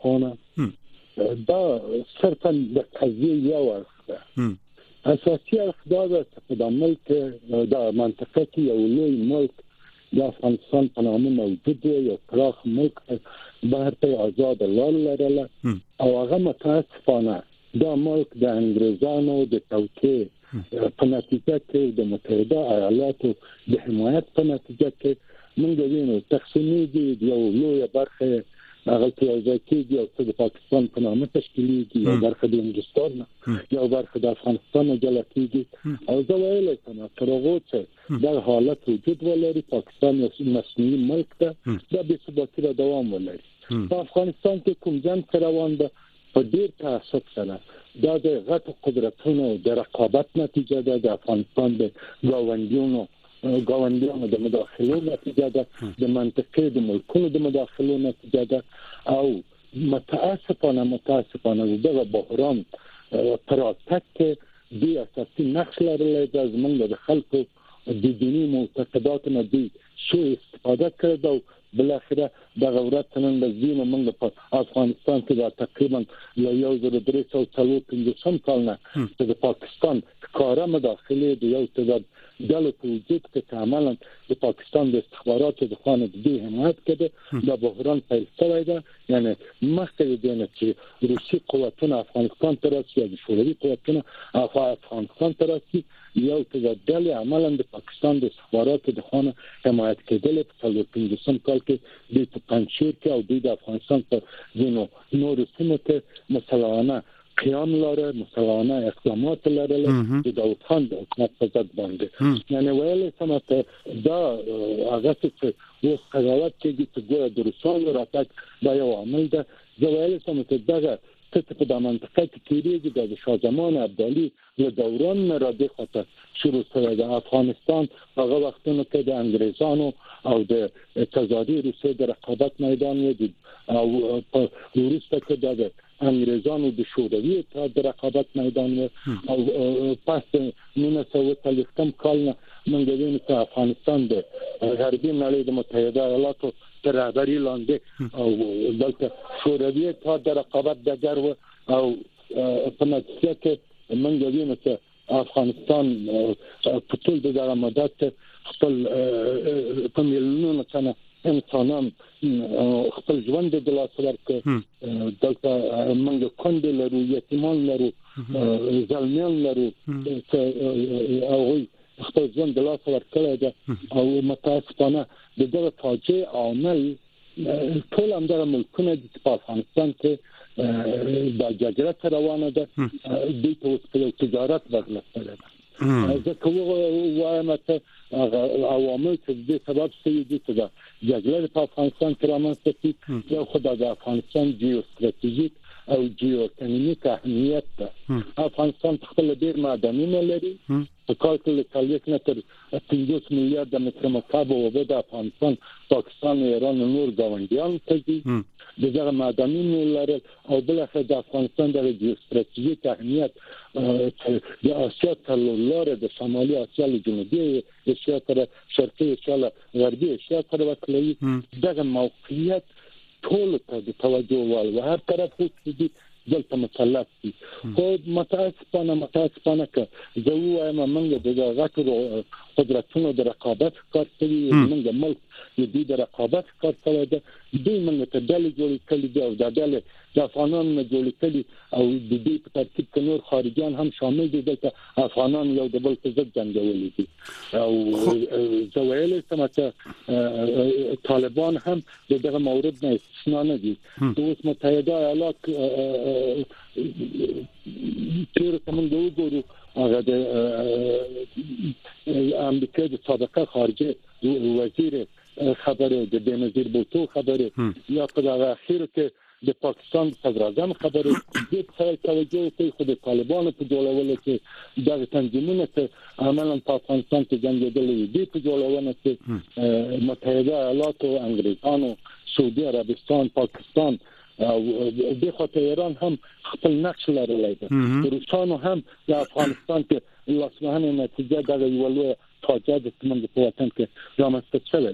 خانه دا صرفا د قضیې یو اړخ ده. اساسي اړخ دا ده چې په د ملک د منطقه کې یو لوی ملک د افغانستان په نامه موجود دی، یو پراخ ملک بهر ته آزاد لار لرله او هغه متاسفانه دا ملک د انګریزانو د توطئې په نتیجه کې د متحده ایالاتو د حمایت په نتیجه کې موږ وینو تقسیمېږي. یو لویه برخه هغه ته یو ځای کېږي او څه د پاکستان په نامه تشکیلېږي، یو برخه د هندوستان نه، یو برخه د افغانستان نه جلا کېږي. او زه ویلی کوم تر هغو چې دا حالت وجود ولري، پاکستان یو مصنوعي ملک ده، دا بېثباتي را دوام ولري. په افغانستان کې کوم جنګ چې روان ده په ډېر تعصب سره دا د غټو قدرتونو د رقابت نتیجه ده، د افغانستان د ګاونډیانو ګاونډیانو د مداخلو نتیجه ده، د منطقې د ملکونو د مداخلو نتیجه ده. او متاسفانه متاسفانه دغه بحران پر راتګ کې د اساسي نقش لرلی ده. زموږ د خلکو د دیني معتقداتو نه دوی ښه استفاده کړې ده. بالاخره دغه ورځ نن د ځینو موږ په افغانستان کې دا تقریبا له یو زر درې سوه څلور پنځوسم کال نه چې د پاکستان ښکاره مداخلې د یو تعداد ډلو په وجود کې چې عملا د پاکستان د استخباراتو د خوا نه د دې حمایت کړی دا بحران پیل شوی ده. یعنې مخکې د دې نه چې روسي قوتونه افغانستان ته راسي یا د شوروي قوتونه افغانستان ته راسي، یو تعداد ډلې عملا د پاکستان د استخباراتو د خوا نه حمایت کېدلې. په څلور پنځوسم کال کې دوی په پنجشیر کې او دوی د افغانستان په ځینو نورو سیمو کې مسلحانه قیام لاره، مسلحانه اقدامات لرله د داود خان د حکومت په ضد باندې. یعنې ویلی سم چې دا هغه چې اوس قضاوت کېږي چې ګویا د روسانو راتګ دا یو عامل ده. زه ویلی سم چې دغه څه چې په دا منطقه کې تېرېږي دا د شاه زمان ابدالي له دوران نه را دې خواته شروع شوی ده. افغانستان هغه وختونو کې د انګریزانو او د تضادي روسیې د رقابت میدان و او وروسته کې دا د انګریزانو د شوروي اتحاد د رقابت میدان و او پس نولس سوه څلوېښتم کال نه موږ وینو چې افغانستان د غربي نړۍ د متحده ایالاتو تر رهبري لاندې او دلته شوروي اتحاد د رقابت ډګر و او په نتیجه کې موږ وینو چې افغانستان په ټول دغه مدت خپل په میلیونونو تنه انسانان خپل ژوند د لاسه ورکړ. دلته موږ کونډې لرو، یتیمان لرو، زلمیان لرو چې هغوی خپل ژوند د لاسه ورکړی ده. او متاسفانه د دغه فاجعې عامل ټول همدغه ملکونه دي چې په افغانستان کې دا جګړه روانه ده. دوی ته اوس په یو تجارت بدله شوې ده. زه که ووایم چې عوامل چې د دې سبب شوي دي چې دا جګړه په افغانستان کې رامنځته شي، یو خو د افغانستان جیوستراتیژیک او جیوتنیک اهمیت ده. افغانستان خپل ډیر معدنونه لري، په کال کې کالیک نه تر پنځوس میلیارډ متر مکعب اوبه د افغانستان، پاکستان، ایران او نور ګاونډیان ته دي. دغه معدنونه لري او بل څه د افغانستان د جیوستراتیژیک اهمیت د اسیا تر لارې د شمالي اسیا له جنوبي اسیا تر شرقي اسیا له غربي اسیا تر وکړي. دغه موقعیت ټول ته د توجه وړ و، هر طرف دي دلته مسلط دي. خو متاسفانه متاسفانه که زه وایم موږ د غټو قدرتونو د رقابت کار کوي، موږ ملک د دې د رقابت کار کوي، د دې موږ ته ډلې جوړې کړي دي او د ډلې د افغانانو نه جوړې کړي او د دې په ترتیب کې نور خارجيان هم شامل دي. دلته افغانان یو د بل څخه جنګولي دي او زه ویل سم چې طالبان هم دغه مورد نه استثنا نه دي. اوس متحده ایالات تیر کوم د وګورو هغه د امریکا د سابقه خارجه وزیر خبره د بنظیر بوتو خبره یا په هغه اخیر کې د پاکستان صدر اعظم خبره د څه توجه کوي خو د طالبانو په جوړولو کې د تنظیمونو ته عملاً په افغانستان کې جنګېدل دي په جوړولو کې متحده ایالات او انګریزانو، سعودي عربستان، پاکستان او د خاطر ایران هم خپل نقش لري. روسانو هم د افغانستان کې لاسمهنه نتیجه د یولو فاجعه د تمنګ په وطن کې رامنځته شوې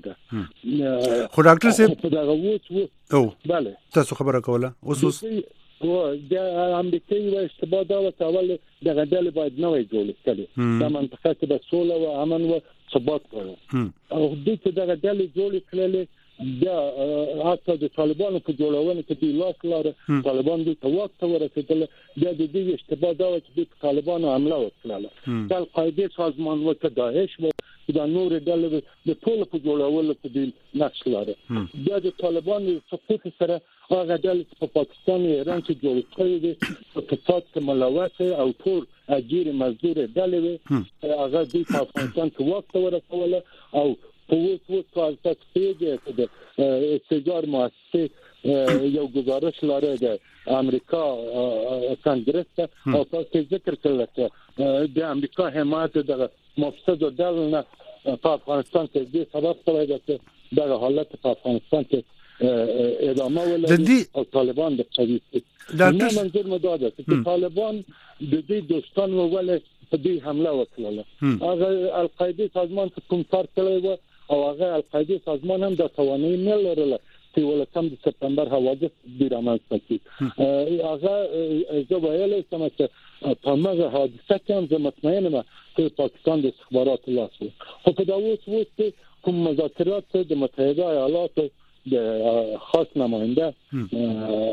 ده. خو ډاکټر صاحب په دغه وڅ او bale تاسو خبره کوله اوس اوس او د امریکایي و اشتباه دا و اول دغه ډلې باید نوې جوړ کړي د منطقه کې د سوله او امن او ثبات کړو او د دې دغه ډلې جوړ کړل دا حتی د طالبانو په جوړونه کې د لاس لاره طالبان د توګه ته ورسېدل. دا د دې اشتباه دا چې د طالبانو حمله وکړه د القاعده سازمان او داعش و د نور ډلې د ټول په جوړولو کې د نقش لاره. دا د طالبانو سقوط سره هغه ډلې په پاکستان او ایران کې جوړ کړي دي په فساد کې ملوث او ټول اجیر مزدور ډلې هغه د افغانستان کې وخت ورسوله او په اوس وخت کې تاسو د استجار مؤسسه یو گزارش لري د امریکا کانګرس ته او تاسو ذکر کړل چې د امریکا حمایت د مفسد ډلونه په افغانستان کې د سبب شوی چې د حالت په افغانستان کې ادامه ولري او طالبان د قوی د منظور مداده چې طالبان د دې دوستان ولې په دې حمله وکړه. هغه القاعده سازمان کوم کار کړی و او هغه القاعده سازمان هم د توانایي نه لرله چې ولکم د سپتمبر حوادث د رامنځته کړي. هغه زه ویل سم چې په هغه حادثه کې هم مطمئن یم چې پاکستان د استخباراتو لاس و. خو په دا اوس وخت کوم مذاکرات د متحده ایالاتو د خاص نماینده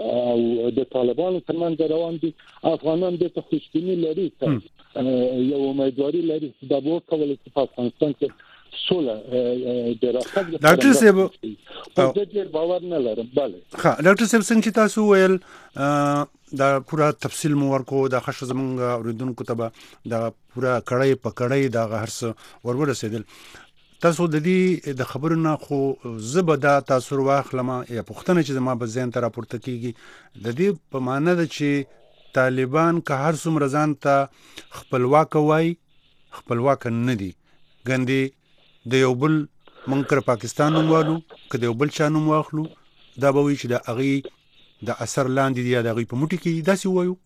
او د طالبانو ترمنځ روان دي، افغانان د خوشبینی لري یو امیدواري لري چې دا به کولای شي په افغانستان کې سوله د راځي. ډاکټر صاحب د دې باور نه لرم. bale ها ډاکټر صاحب څنګه تاسو ویل دا پورا تفصیل مو ورکو د خښ زمونږ اوریدونکو ته دا پورا کړای په کړای دا هرڅ ورورسېدل. تاسو د دې د خبرونه خو زبدا تاسو واخلم یا پښتنه چې ما په ذهن ته راپورته کیږي د دې په معنی ده چې طالبان که هر څومره ځان ته خپلواک وای خپلواک نه دي ګندي د یو بل منکر پاکستان نوموالو که د یو بل چا نوم واخلو دا به وي چې د هغې د اثر لاندې دي یا د هغې په موټي کې دي داسې ووایو.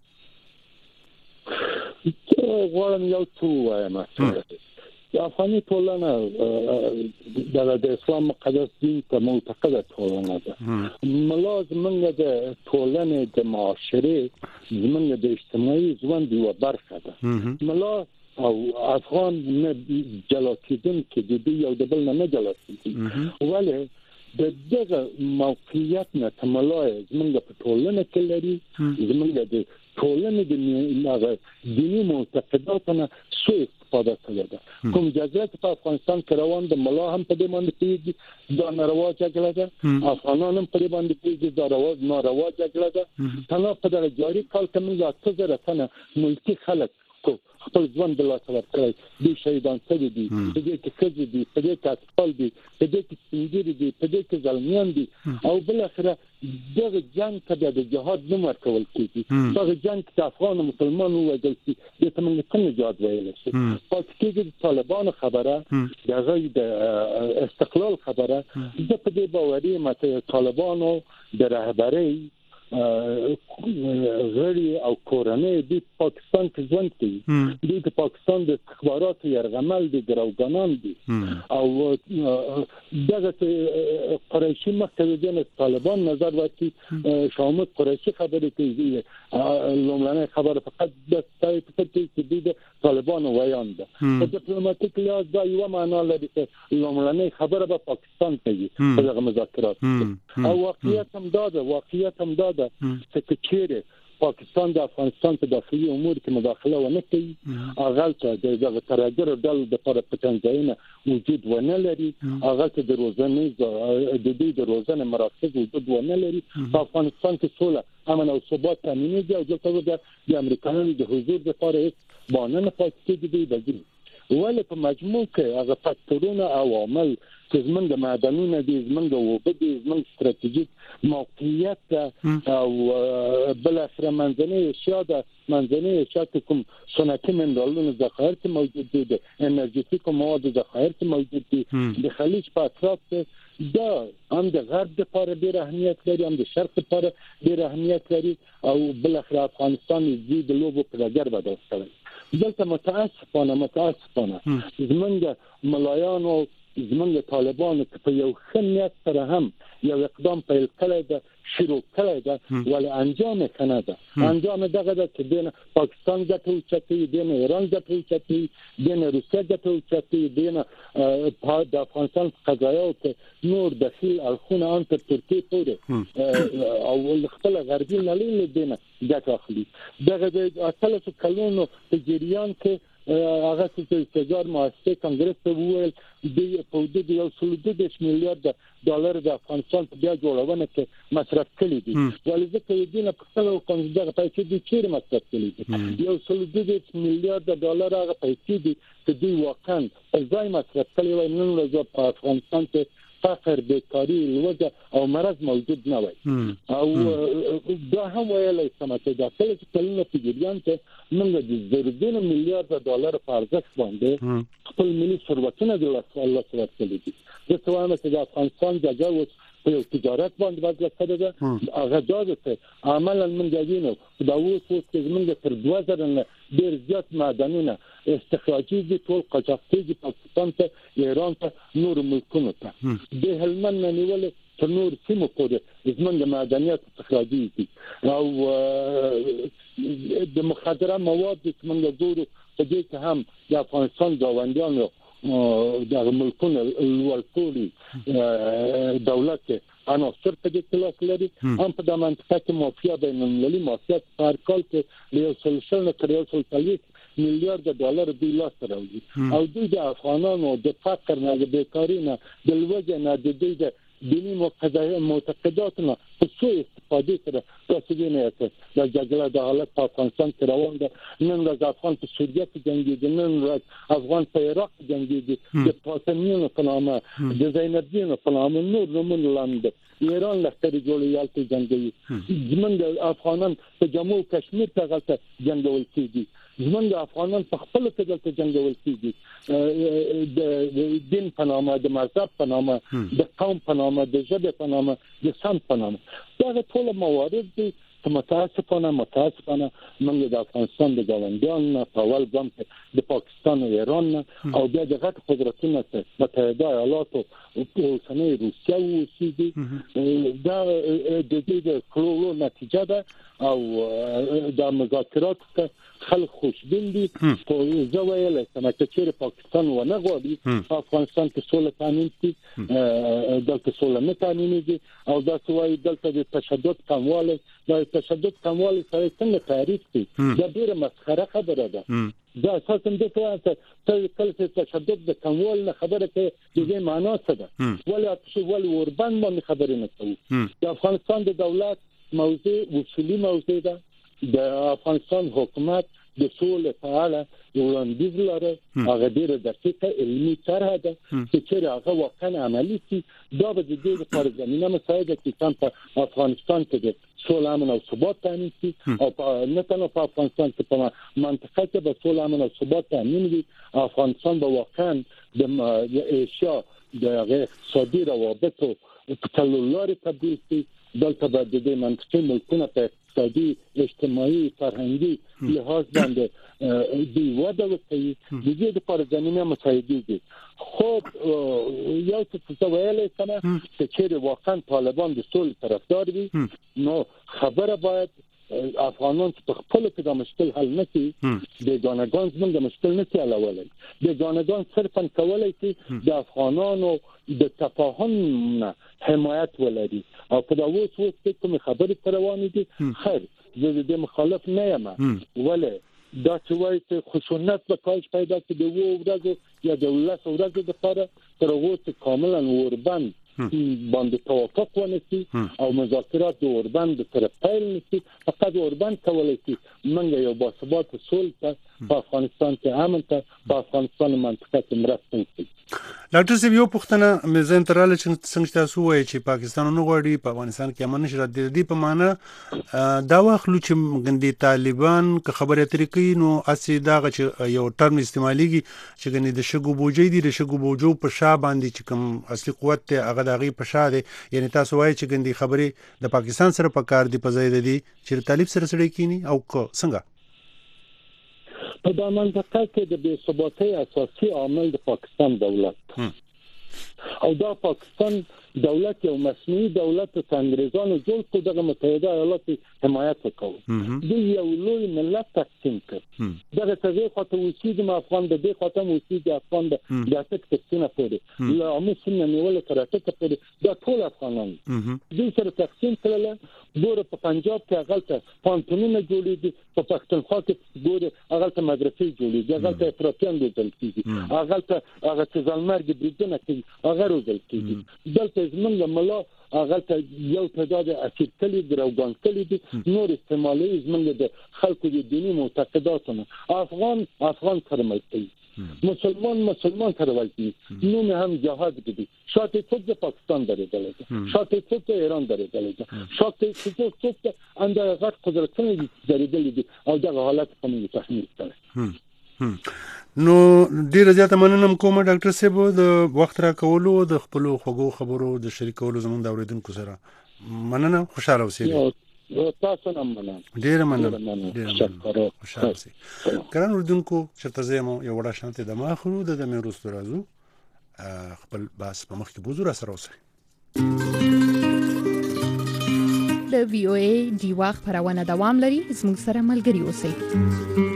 غواړم یو څه ووایم. د افغاني ټولنه د اسلام مقدس دین ته معتقده ټولنه ده. ملا زمونږ د ټولنې د معاشرې زمونږ د اجتماعي ژوند یوه برخه ده. ملا او افغان نه جلا کېدون کې د دې یو د بل نه جلا کېږي ولې د دغه موقعیت نه تملای زمونږ په ټولنه کې لري زمونږ د ټولنې د دیني معتقداتو سوء استفاده کوي. کوم جزیات په افغانستان کې روان د ملا هم په دې باندې پیږي دا ناروا جګړه ده، افغانان هم په دې باندې پیږي دا ناروا جګړه ده. تنه په دغه جاری کال کې موږ اته زره تنه ملکی خلک کو خپل ژوند د لاسه ورکړي د شهیدان څخه دي د دې کې کځي دي د دې کې اطفال دي د دې کې سپینګری دي د دې کې ځلمیان دي او بل اخره دغه جنگ ته د جهاد نوم ورکول کیږي دغه جنگ ته افغان او مسلمان وایي چې د تمنګ څنګه جهاد ویل شي پاتې کېږي د طالبانو خبره دغه د استقلال خبره د په دې باوري مته طالبانو د رهبرۍ غړي او کورنۍ د پاکستان کې ژوند کوي د پاکستان د استخباراتو يرغمل دي ګروګانان دي او دغه قریشي مختلفین طالبان نظر ورکړي شامل قریشي خبرې کوي لومړنۍ خبره فقط د تایید کې د طالبان وایان ده په ډیپلوماټیک لحاظ دا یو معنا لري چې لومړنۍ خبره به پاکستان کوي په دغه مذاکرات او واقعیت هم دا ده واقعیت هم دا ده چې چیرې پاکستان د افغانستان په داخلي امور کې مداخله ونه کوي هغه ته د ترګر ډول د پر پټنځاینه وجود ونه لري هغه ته د روزنې د دې د روزنې مراکز وجود ونه لري په افغانستان کې سوله امن او ثبات تامینېږي او دلته د امریکایانو د حضور لپاره هیڅ بهانه نه پاتې کېږي دی ولې په مجموع کې هغه فاکتورونه او عوامل چې زمونږ د معدنونو دي زمونږ د اوبه دي زمونږ ستراتیژیک موقعیت او بل اخر منځنۍ اشیا د منځنۍ اشیا کوم صنعتي منرالونو ذخایر ته موجود دي د انرژیتیک مواد ذخایر ته موجود دي د خلیج په اطراف کې دا هم د غرب لپاره ډېر اهمیت لري هم د شرق لپاره ډېر اهمیت لري او بل اخر افغانستان د لوبو په ډګر بدل شوی دلته متاسفانه متاسفانه زمونږ ملایانو زمونږ طالبانو په یو خنیت سره هم یو اقدام پیل کړی ده شروع کړی ده ولې انجام کنه ده انجام دغه د دین پاکستان ګټو چتي دین ایران ګټو چتي دین روسیا ګټو چتي دین د افغانستان قضایا او نور داخل الخونه ان تر ترکیه پورې او خپل غربي نړۍ دین ګټ اخلي دغه د اصله کلونو په جریان کې هغه چې تجار مؤسسه کانګرس ته وویل د په دې یو سلطه میلیارډ ډالر د افغانستان په بیا جوړونه کې مصرف کړي دي ولې ځکه دې نه په خپل کنځدغه پیسې دي چې مصرف کړي دي یو سلطه میلیارډ ډالر هغه پیسې دي چې دوی واقعا ځای مصرف کړي وای نن ورځ په افغانستان کې فقر بیکاری لوږه او مرض موجود نه وای او دا هم ویلای سمته دا چې کلونه په جریان کې موږ د زرګونو میلیارډ ډالر په ارزښت باندې خپل ملي ثروتونه د الله سره کړی دي د څوانه چې د افغانستان ځای په تجارت باندې بدل کړی ده هغه ځاده عملاً من جدينو دا اوس چې موږ تر دوه زره نه ډیر زیات معدنونه استخراجي دي ټول قاچاقچي دي پاکستان ته ایران ته نور ملکونو ته د هلمند نه نیول تر نور سیمو پورې زمونږ د معدنیات استخراجي دي او د مخدره مواد چې موږ ګورو په دې کې هم د افغانستان ګاونډیانو د ملکونو ولټولي دولت عناصر په دې کلاس لري هم په د منطقه کې مافیا بین‌المللي مافیا په کال کې له سلسله نه تر یو سل میلیارډ ډالر د لاس راوړي او دوی د افغانانو د فقر نه د بیکاری نه د لوږې نه د دوی د دیني معتقداتو په څو استفاده سره تاسو نه یاست د جګړه د حالت په افغانستان کې روان ده نن د افغان په سوریه کې جنگي نن افغان په عراق کې جنگي د پاسنیانو په نامه د زینالدین په نامه نور نمون لاندې ایران لښکرې جوړې یالته جنگي زمونږ افغانان په جمهور کشمیر ته غلطه جنگول کیږي زمونږ افغانان په خپل کې دلته جنگول کیږي د دین په نامه د مذهب په نامه د قوم په نامه د ژبې په نامه د سم په نامه دا ټول موارد دي متاسفانه متاسفانه موږ د افغانستان د ګاونډیانو په اول ګام د پاکستان او ایران او بیا د غټ قدرتونو ته متحده ایالات او اوسنۍ روسیا اوسېږي دا د دې د کړو نتیجه ده او د مذاکرات خلک خوشبین دي خو زه ویل چې چې پاکستان ونه غواړي افغانستان کې سوله تامین کړي دلته سوله نه تامینېږي او دا سوای دلته د تشدد کمواله د تشدد کمواله سره څنګه تعریف کړي دا ډیره مسخره خبره ده دا اساسا د څه څه کله چې تشدد د کموال نه خبره کوي د دې معنا څه ده ولې تاسو ولې اوربان باندې خبرې نه کوي د افغانستان د دولت موضوع اصولي موضوع ده د افغانستان حکومت د سولې په اړه یو وړاندیز لري هغه ډیره دقیقه علمي طرحه ده چې چیرې هغه واقعا عملي شي دا به د دې لپاره زمینه مساعده کړي چې په افغانستان کې د سولې امن او ثبات تامین شي او نه تنها په افغانستان کې په منطقه کې به سولې امن او ثبات تامین وي افغانستان به واقعا د ایشیا د اقتصادي روابطو په تلولاري تبدیل شي دلته به د دې منطقې ملکونه په اقتصادي اجتماعي فرهنګي لحاظ باندې د وده وکړي د دې لپاره زمینه مساعده دي خو یو څه ویلې کنه چې چیرې واقعا طالبان د سولې طرفدار دي نو خبره باید افغانان په خپل کې د مشکل حل نه کړي د ګانګان زموږ د مشکل نه کړي علاوه د ګانګان صرفا کولای شي د افغانانو د تفاهم حمایت ولري او په دا اوس اوس کوم خبرې روانې دي خیر زه د مخالف نه یم ولې دا چې وایي چې خشونت به کاش پیدا کړي د وو ورځو یا د ولس ورځو لپاره تر اوسه کاملا اوربند باندې توافق ونشي او مذاکرات د اوربند تر پیل نشي فقط اوربند کولای شي موږ یو باثبات سولته په افغانستان کې امن ته په افغانستان منطقه کې مرسته وکړي. ډاکټر صاحب یو پوښتنه مې زین تراله چې څنګه تاسو وایي چې پاکستان نه غواړي په افغانستان کې امن نشي راځي د دې په معنا دا واخلو چې ګندې طالبان که خبره طریقې نو اسی دا چې یو ټرم استعماليږي چې ګندې د شګو بوجي دي د شګو بوجو په شا باندې چې کوم اصلي قوت ته هغه دغه په شا دي یعنی تاسو وایي چې ګندې خبره د پاکستان سره په کار دی په ځای دی چې طالب سره سره کینی او څنګه په دا منطقه کې د بې ثباتۍ اساسي عامل د پاکستان دولت او دا پاکستان دولت یو مصنوعي دولت ته انګريزانو جوړ کړ دغه متحده ایالات حمایت وکاو د یو لوی ملت تقسیم کړ دغه څه خاطر وسید ما افغان د دې خاطر وسید افغان د داسې تقسیم کړي لا امسن نیول تر ټکه کړي دا ټول افغانان دې سره تقسیم کړل ګوره په پنجاب کې هغه پانتونونه جوړېږي په پښتونخوا کې ګوره هغه مدرسې جوړېږي هغه افراطیان روزل کېږي هغه هغه چې ځلمرګ بریدونه کوي هغه روزل کېږي دلته زمونږ ملا هغه یو تعداد اسیر کلی دروغان کلی دي نور استعمالي زمونږ د خلکو د دیني معتقداتونو افغان افغان فرمایي مسلمان مسلمان تروالتي نو نه هم جهاد دي شاته څوک د پاکستان درېدل شاته څوک د ایران درېدل شاته څوک څوک د انده غټ قدرتونه درېدل دي او دا حالت په موږ تحمیل کړي. نو ډیر زیاته مننه کوم ډاکټر صاحب د وخت را کولو د خپل خوږو خبرو د شریکولو زموږ د اوریدونکو سره مننه خوشاله اوسئ. تاسو هم مننه ډیر مننه ډیر مننه خوشاله اوسئ. ګران اوریدونکو چرته زمو یو وړه شانته د ماخرو د میروستو راځو خپل باس په مخ کې بوزور سره اوسئ. د وی او ای دی واخ پرونه دوام لري زموږ سره ملګری اوسئ.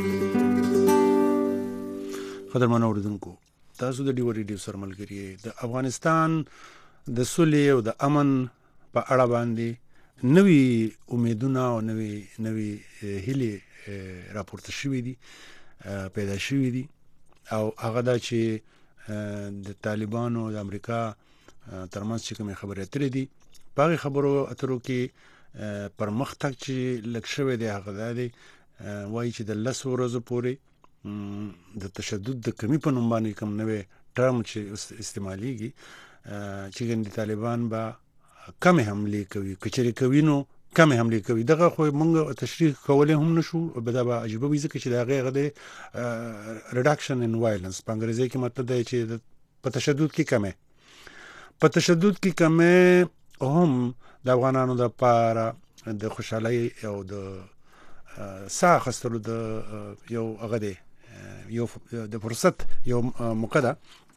قدرمن اوریدونکو تاسو د ډیو ریډیو سره ملګری د افغانستان د سولې او د امن په اړه باندې نوې امیدونه او نوې نوې هیلې راپورته شوې دي پیدا شوې دي او هغه دا چې د طالبانو د امریکا ترمنځ چې کومه خبرې اترې دي په خبرو اترو کې پرمختګ چې لږ شوی دی هغه دی وایي چې د لس ورځې پورې د تشدد د کمی په نوم باندې کوم نوې ټرم چې استعماليږي چې ګندې طالبان با کم حمله کوي کچري کوي نو کم حمله کوي دغه خو موږ تشریح کولای هم نشو به دا عجیب وي ځکه چې دا غیر غده ریډکشن ان وایلنس په انګریزي کې مطلب دی چې په تشدد کې کمه په تشدد کې کمه هم د افغانانو د پاره د خوشحالي او د ساخستلو د یو غده یو د فرصت یو مقدمه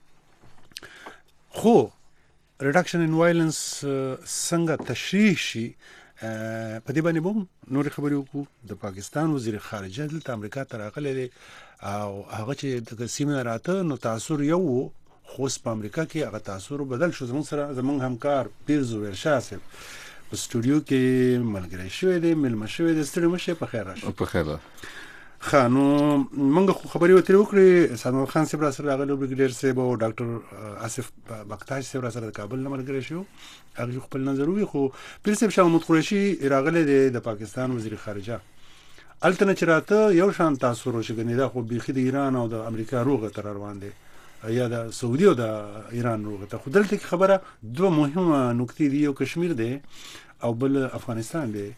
خو ریډکشن ان وایلنس څنګه تشریح شي په دې باندې بم نور خبرې وکړو د پاکستان وزیر خارجه د امریکا تراغله دي او هغه چې د سیمه راته نو تاثیر یو خو په امریکا کې هغه تاثیر بدل شو زموږ سره زموږ همکار پیرزو ورشاسه په سټوډیو کې ملګری شوی دی ملما شوی دی ستړي مشه په خیر راشه په خیر خانو موږ خبرې وترې وکړې سلمان خان صاحب را سره راغلی بریګیډیر صاحب او ډاکټر آصف بختاش صاحب را سره د کابل نه ملګری شو هغه خپل نظر وی خو پیر صاحب شاه محمود قریشي راغلی دی د پاکستان وزیر خارجه الته نه چې راته یو شان تاثر وشي ګنې دا خو بیخي د ایران او د امریکا روغه تر روان دی یا د سعودي او د ایران روغه ته. خو دلته کې خبره دوه مهمه نکتې دي، یو کشمیر دی او بل افغانستان دی.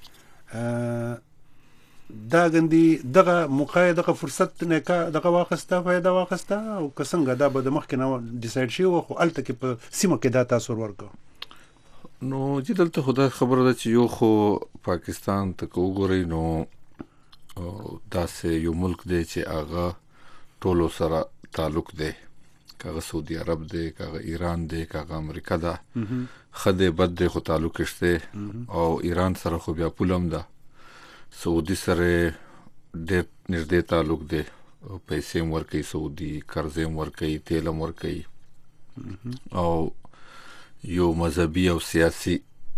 دا ګندې دغه موقع دغه فرصت نه کا دغه واخسته فایده واخسته او کسنګ دا به د مخکې نه ډیسایډ شي خو الته کې په سیمه کې دا تاثر ورکو. نو چې دلته خدا خبره ده چې یو خو پاکستان ته وګورئ نو داسې یو ملک دی چې هغه ټولو سره تعلق دی، کاغه سعودي عرب دی، کاغه ایران دی، کاغه امریکا ده، خده بد دی خو تعلق شته، او ایران سره خو بیا پولم ده، سعودي سره ډېر نږدې تعلق دی، پیسې ورکوي سعودي، قرضې ورکوي، تیل ورکوي، او یو مذهبي او سیاسي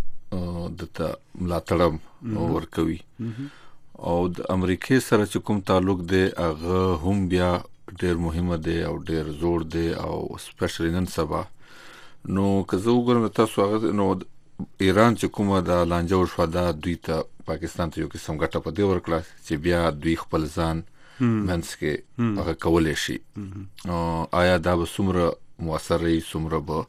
دته ملاتړ ورکوي. او د امریکای سره چې کوم تعلق دی هغه هم بیا ډېر مهمه دی او ډېر زوړ دی او سپیشلی نن سبا. نو که زه وګورم تاسو هغه نو ایران چې کومه د لانجه وشوه دا دوی ته پاکستان ته یو قسم ګټه په دې ورکړه چې بیا دوی خپل ځان منځ کې هغه کولی شي. آیا دا به څومره مؤثر وي، څومره به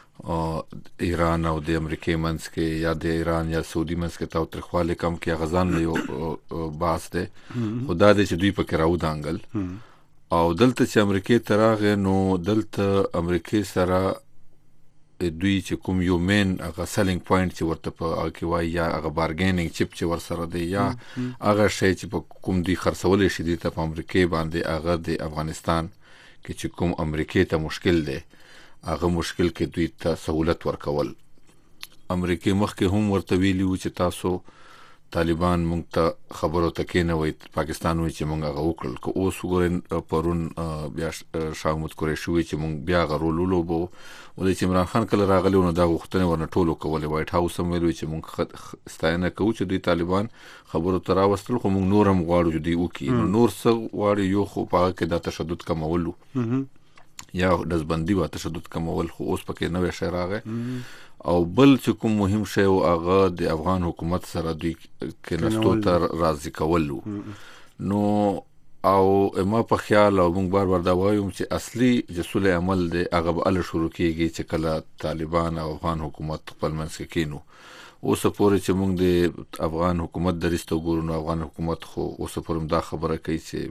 ایران او د امریکای منځ کې یا د ایران یا سعودي منځ کې تاوتریخوالی کم کې هغه ځان له یو بحث دی. خو دا دی چې دوی پکې راودانګل او دلته چې امریکای ته راغی نو دلته امریکای سره دوی چې کوم یو مین هغه سیلینګ پوینټ چې ورته په هغه کې وایي یا هغه بارګیننګ چپ چې ورسره دی یا هغه شی چې په کوم دوی خرڅولی شي دي ته په امریکای باندې هغه د افغانستان کې چې کوم امریکای ته مشکل دی هغه مشکل کې دوی ته سہولت ورکول. امریکای مخکې هم ورته ویلي و چې تاسو طالبان مونږ ته خبرو ته کېنوئ، پاکستان وایي چې مونږ هغه وکړل. که اوس وګورئ پرون بیا شاه محمود قریشي وایي چې مونږ بیا هغه رول ولوبو. ولې چې عمران خان کله راغلی نو دا غوښتنې ورنه ټولو کولې، وایټ هاوس هم ویلي چې مونږ ستاینه کوو چې دوی طالبان خبرو ته راوستل، خو مونږ نور هم غواړو چې دوی وکړي. نو نور څه غواړي؟ یو خو په هغه کې دا تشدد کمول یا ډزبندي و تشدد کمول، خو اوس پکې نوې شی راغی. او بل چې کوم مهم شی و هغه د افغان حکومت سره دوی کېناستو ته راضي کول و. نو او ما په خیال او موږ بار بار دا وایو چې اصلي جسول عمل دی هغه به ال شروع کیږي چې کله طالبان او افغان حکومت خپل منځ کې کینو. اوس پورې چې موږ د افغان حکومت درسته ګورو نو افغان حکومت خو اوس پورې دا خبره کوي چې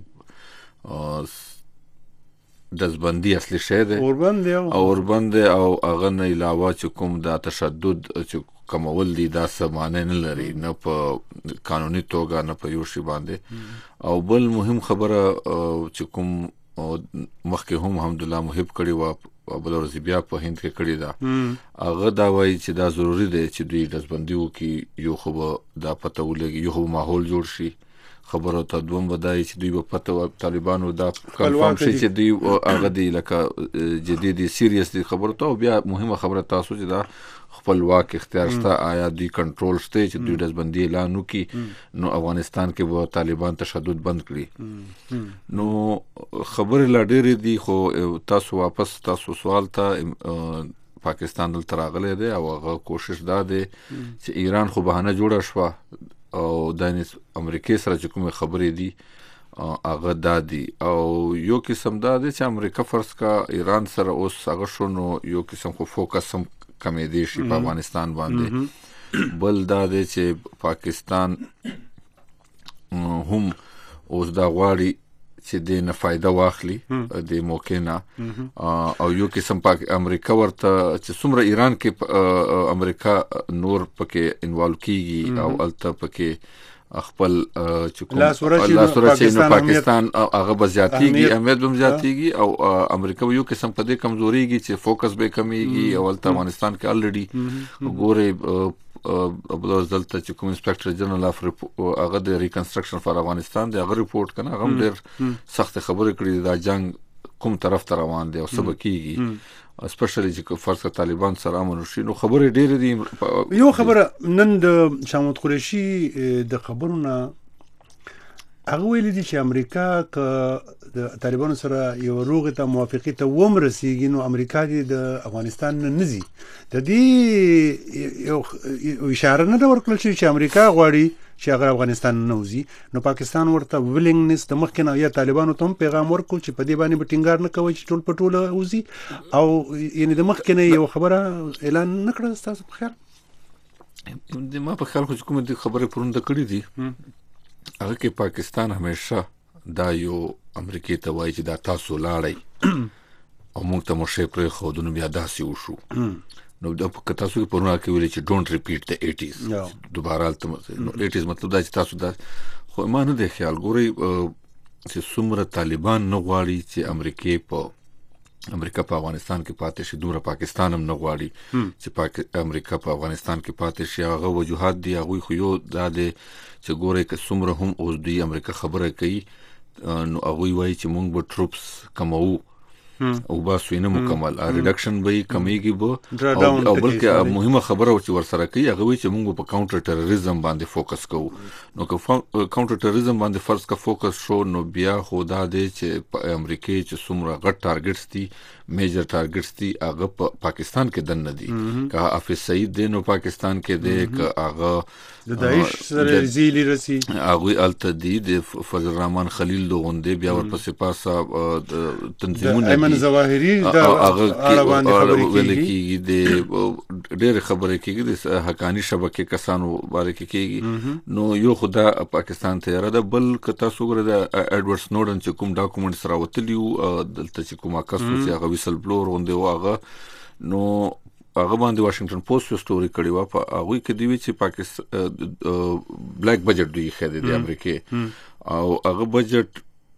دزبندی اصلي شی دی اوربند او اوربند او هغه نه علاوه چې کوم د تشدد چې کمول دي دا څه معنی نه لري، نه په قانوني توګه نه په یو شی باندې. او بل مهم خبره چې کوم مخکې هم الحمدلله محب کړي و او بل ورځ بیا په هند کې کړي ده، هغه دا وایي چې دا ضروری دی چې دوی دزبندي وکړي. یو خو دا پته ولګي، یو خو ماحول جوړ شي خبره ته، دوم بدای چې دوی په پته طالبانو دا کنفرم شي چې دوی هغه دی لکه جديدي سیریس دی خبره ته. او بیا مهمه خبره تاسو چې دا خپل واک اختیار شته، آیا دوی کنټرول شته چې دوی دزبندي اعلان وکړي نو افغانستان کې به طالبان تشدد بند کړي. نو خبره لا ډېرې دي، خو تاسو واپس تاسو سوال ته پاکستان دلته راغلی دی او هغه کوشش دا دی چې ایران خو بهانه جوړه شوه او د امریکای سره چې کومه خبرې دي هغه دا دي. او یو قسم دا دی چې امریکا فرض کا ایران سره اوس هغه شنو یو قسم خو فوکس هم کمې دی شي په افغانستان باندې. بل دا دی چې پاکستان هم اوس دا غواړي چې د نه فائدہ واخلي د موقع نه، او یو قسم پاک امریکا ورته چې څومره ایران کې امریکا نور پکې انوالو کیږي او الته پکې خپل چې کوم لاس ورچې نو پاکستان هغه بزیاتیږي، اهمیت به زیاتیږي او امریکا یو قسم په دې کمزوريږي چې فوکس به کمیږي. او الته افغانستان کې الریډي ګوري ابو دلته چې کوم انسپکټر جنرال اف هغه د ریکنسټرکشن فار افغانستان دی هغه ریپورت کنه هغه ډېر سخت خبره کړې دا جنگ کوم طرف ته روان دی او سبا کیږي اسپیشلی چې فرض طالبان سره امن شي. نو خبره ډېرې دي. یو خبره نن د شاه محمود قریشي د خبرونه هغه ویل دي چې امریکا که د طالبانو سره یو روغه ته موافقه ته ومرسیږي نو امریکا د افغانستان نه نزي. د دې یو اشاره نه ده ورکړل شوې چې امریکا غواړي چې هغه افغانستان نه وځي، نو پاکستان ورته ویلنګنس د مخکې نه یا طالبانو ته هم پیغام ورکړو چې په دې باندې به ټینګار نه کوئ چې ټول په ټوله وځي، او یعنې د مخکې نه یو خبره اعلان نه کړه ستاسو په خیال؟ ما په خیال خو چې کومه دې خبرې پرونده کړې دي هغه کې پاکستان همیشه دا یو امریکې ته وایي چې دا تاسو لاړئ او موږ ته مو شی پرېښودو نو بیا داسې وشو. نو دا په تاسو کې پرونه کې ویلي چې ډونټ ریپیټ د ایټیز دوباره هلته نو ایټیز مطلب دا چې تاسو دا خو ما نه دی خیال ګورئ چې څومره طالبان نه غواړي چې امریکې په امریکا په افغانستان کې پاتې شي، دومره پاکستان هم نه غواړي چې پاک امریکا په افغانستان کې پاتې شي. هغه وجوهات دي هغوی خو یو دا دی چې ګورئ که څومره هم اوس دوی امریکا خبره کوي نو هغوی وایي چې موږ به ټروپس کموو او باسو یې نه مکمل ریډکشن به یې کمیږي به، او بلکې مهمه خبره چې ورسره کوي هغه وایي چې موږ به په کاونټر ټیرریزم باندې فوکس کوو. نو که کاونټر ټیرریزم باندې فرض کا فوکس شو نو بیا خو دا دی چې په امریکې چې څومره غټ ټارګټس دي میجر ټارګټس دي هغه په پاکستان کې دننه دي، که حافظ سعید دی نو پاکستان کې دی، که هغه د داعش سره زیلی رسی هغوی هلته دي، د فضل الرحمن خلیل د غوندې بیا ورپسې پاسه تنظیمونه ایمن ظواهري هغه ویل کېږي د ډېرې خبرې کېږي د حقاني شبکې کسانو باره کې کېږي. نو یو خو دا پاکستان ته یاره ده، بل که تاسو وګورئ د ایډورډ سنوډن چې کوم ډاکومنټس راوتلي وو دلته چې کوم کس و چې هغه ویسل بلور غوندې و هغه نو هغه باندې واشنگټن پوسټ یو سټوري کړې وه په هغوی کې دوی چې پاکستان بلیک بجټ دوی ایښی دی د امریکې او هغه بجټ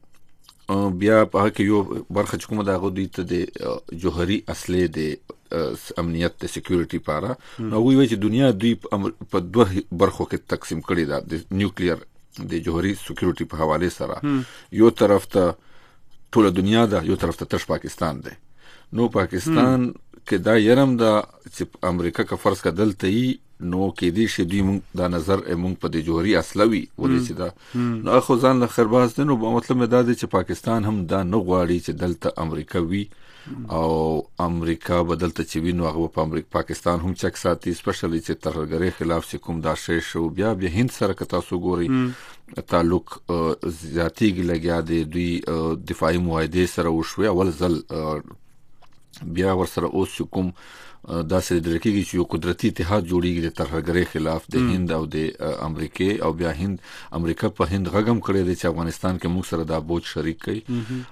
بیا په هغه کې یو برخه چې کومه د هغه دوی ته د جوهري اصلې د امنیت د سیکیورټي پاره نو هغوی وایي چې دنیا دوی په دوه برخو کې تقسیم کړې ده د نیوکلیر د جوهري سیکیورټي په حوالې سره، یو طرف ته ټوله دنیا ده، یو طرف ته تش پاکستان دی. نو پاکستان کې دا یرم ده چې امریکا که فرض که دلته یي نو کېدی شي دوی مونږ دا نظر مونږ په د جوهري اصله وي ولې چې دا نو خو ځان له خرباز دی. نو مطلب مې دا دی چې پاکستان هم دا نه غواړي چې دلته امریکا وي او امریکا به دلته چې وي نو هغه په امریکا پاکستان هم چک ساتي، سپیشلی چې ترهګرۍ خلاف چې کوم دا شی شو. بیا بیا هند سره که تاسو ګورئ تعلق زیاتېږي لګیا دی، دوی دفاعي معاهدې سره وشوې اول ځل، بیا ورسره اوس چې کوم داسې لیدل کېږي چې یو قدرتي اتحاد جوړېږي د ترهګرۍ خلاف د هند او د امریکې، او بیا هند امریکا په هند غږ هم کړی دی چې افغانستان کې موږ سره دا بوج شریک کوي،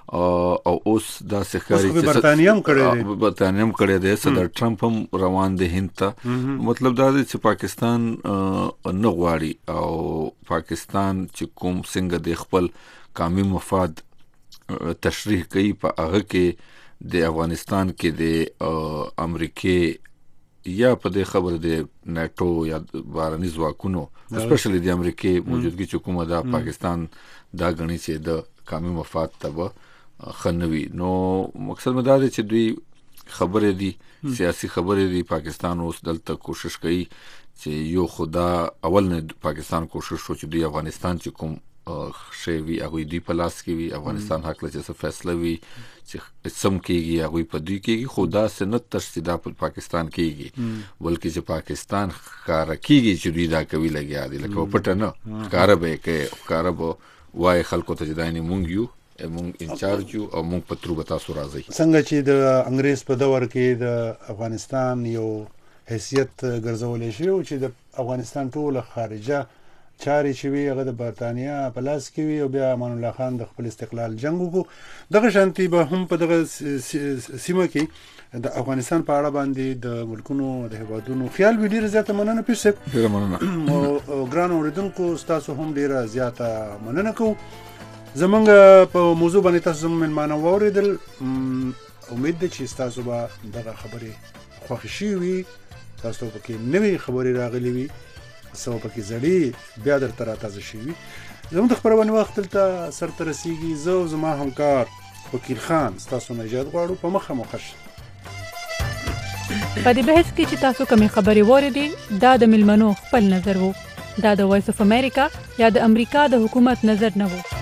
او اوس داسې ښکاري چې برطانیه هم کړی دی برطانیه هم کړی دی صدر ټرمپ هم روان دی هند ته. مطلب دا دی چې پاکستان نه غواړي او پاکستان چې کوم څنګه د خپل قومي مفاد تشریح کوي په هغه کې د افغانستان کې د امریکې یا په دې خبره د نیټو یا بهرني ځواکونو اسپیشلی د امریکې موجودګي چې کومه دا پاکستان دا غني چې د قومي مفاد ته به ښه نه وي. نو مقصد مې دا دی چې دوی خبرې دي سیاسي خبرې دي. پاکستان اوس دلته کوشش کوي چې یو خدا اول نه پاکستان کوشش وکړي چې دوی افغانستان چې کوم شی وي هغوی دوی په لاس کې وي، افغانستان حق لري چې څه فیصله وي چې سم کېږي هغوی په دوی کېږي، خو داسې نه تش چې دا په پاکستان کېږي بلکې چې پاکستان ښکاره کېږي چې دوی دا کوي لګیا دي، لکه په پټه نه ښکاره به یې کوي، ښکاره به وایي خلکو ته چې دا یعنې مونږ یو مونږ انچارج یو او مونږ په ترو به تاسو راځئ. څنګه چې د انګریز په دور کې د افغانستان یو حیثیت ګرځولی شوی چې د افغانستان ټوله خارجه چارې چې وي هغه د برطانیه په لاس کې وي او بیا امان الله خان د خپل استقلال جنګ وکړو، دغه شانتي به هم په دغه سیمه کې د افغانستان په اړه باندې د ملکونو د هیوادونو خیال وي. ډېره زیاته مننه پیر صاحب، ډېره مننه ګران اورېدونکو، ستاسو هم ډېره زیاته مننه کوو. زمونږ په موضوع باندې تاسو زموږ مېلمانه واورېدل، امید ده چې ستاسو به دغه خبرې خوښې شوي وي، تاسو ته پکې نوې خبرې راغلي وي، څه پکې زړې بیا درته راتازه شوي. زموږ د خپرونې وخت دلته سرته رسیږي. زه او زما همکار وکیل خان ستاسو نه اجازه غواړو. په مخه مو ښه شه. په دې بحث کې چې تاسو کومې خبرې واورېدې دا د مېلمنو خپل نظر و، دا د وایس اف امریکا یا د امریکا د حکومت نظر نه و.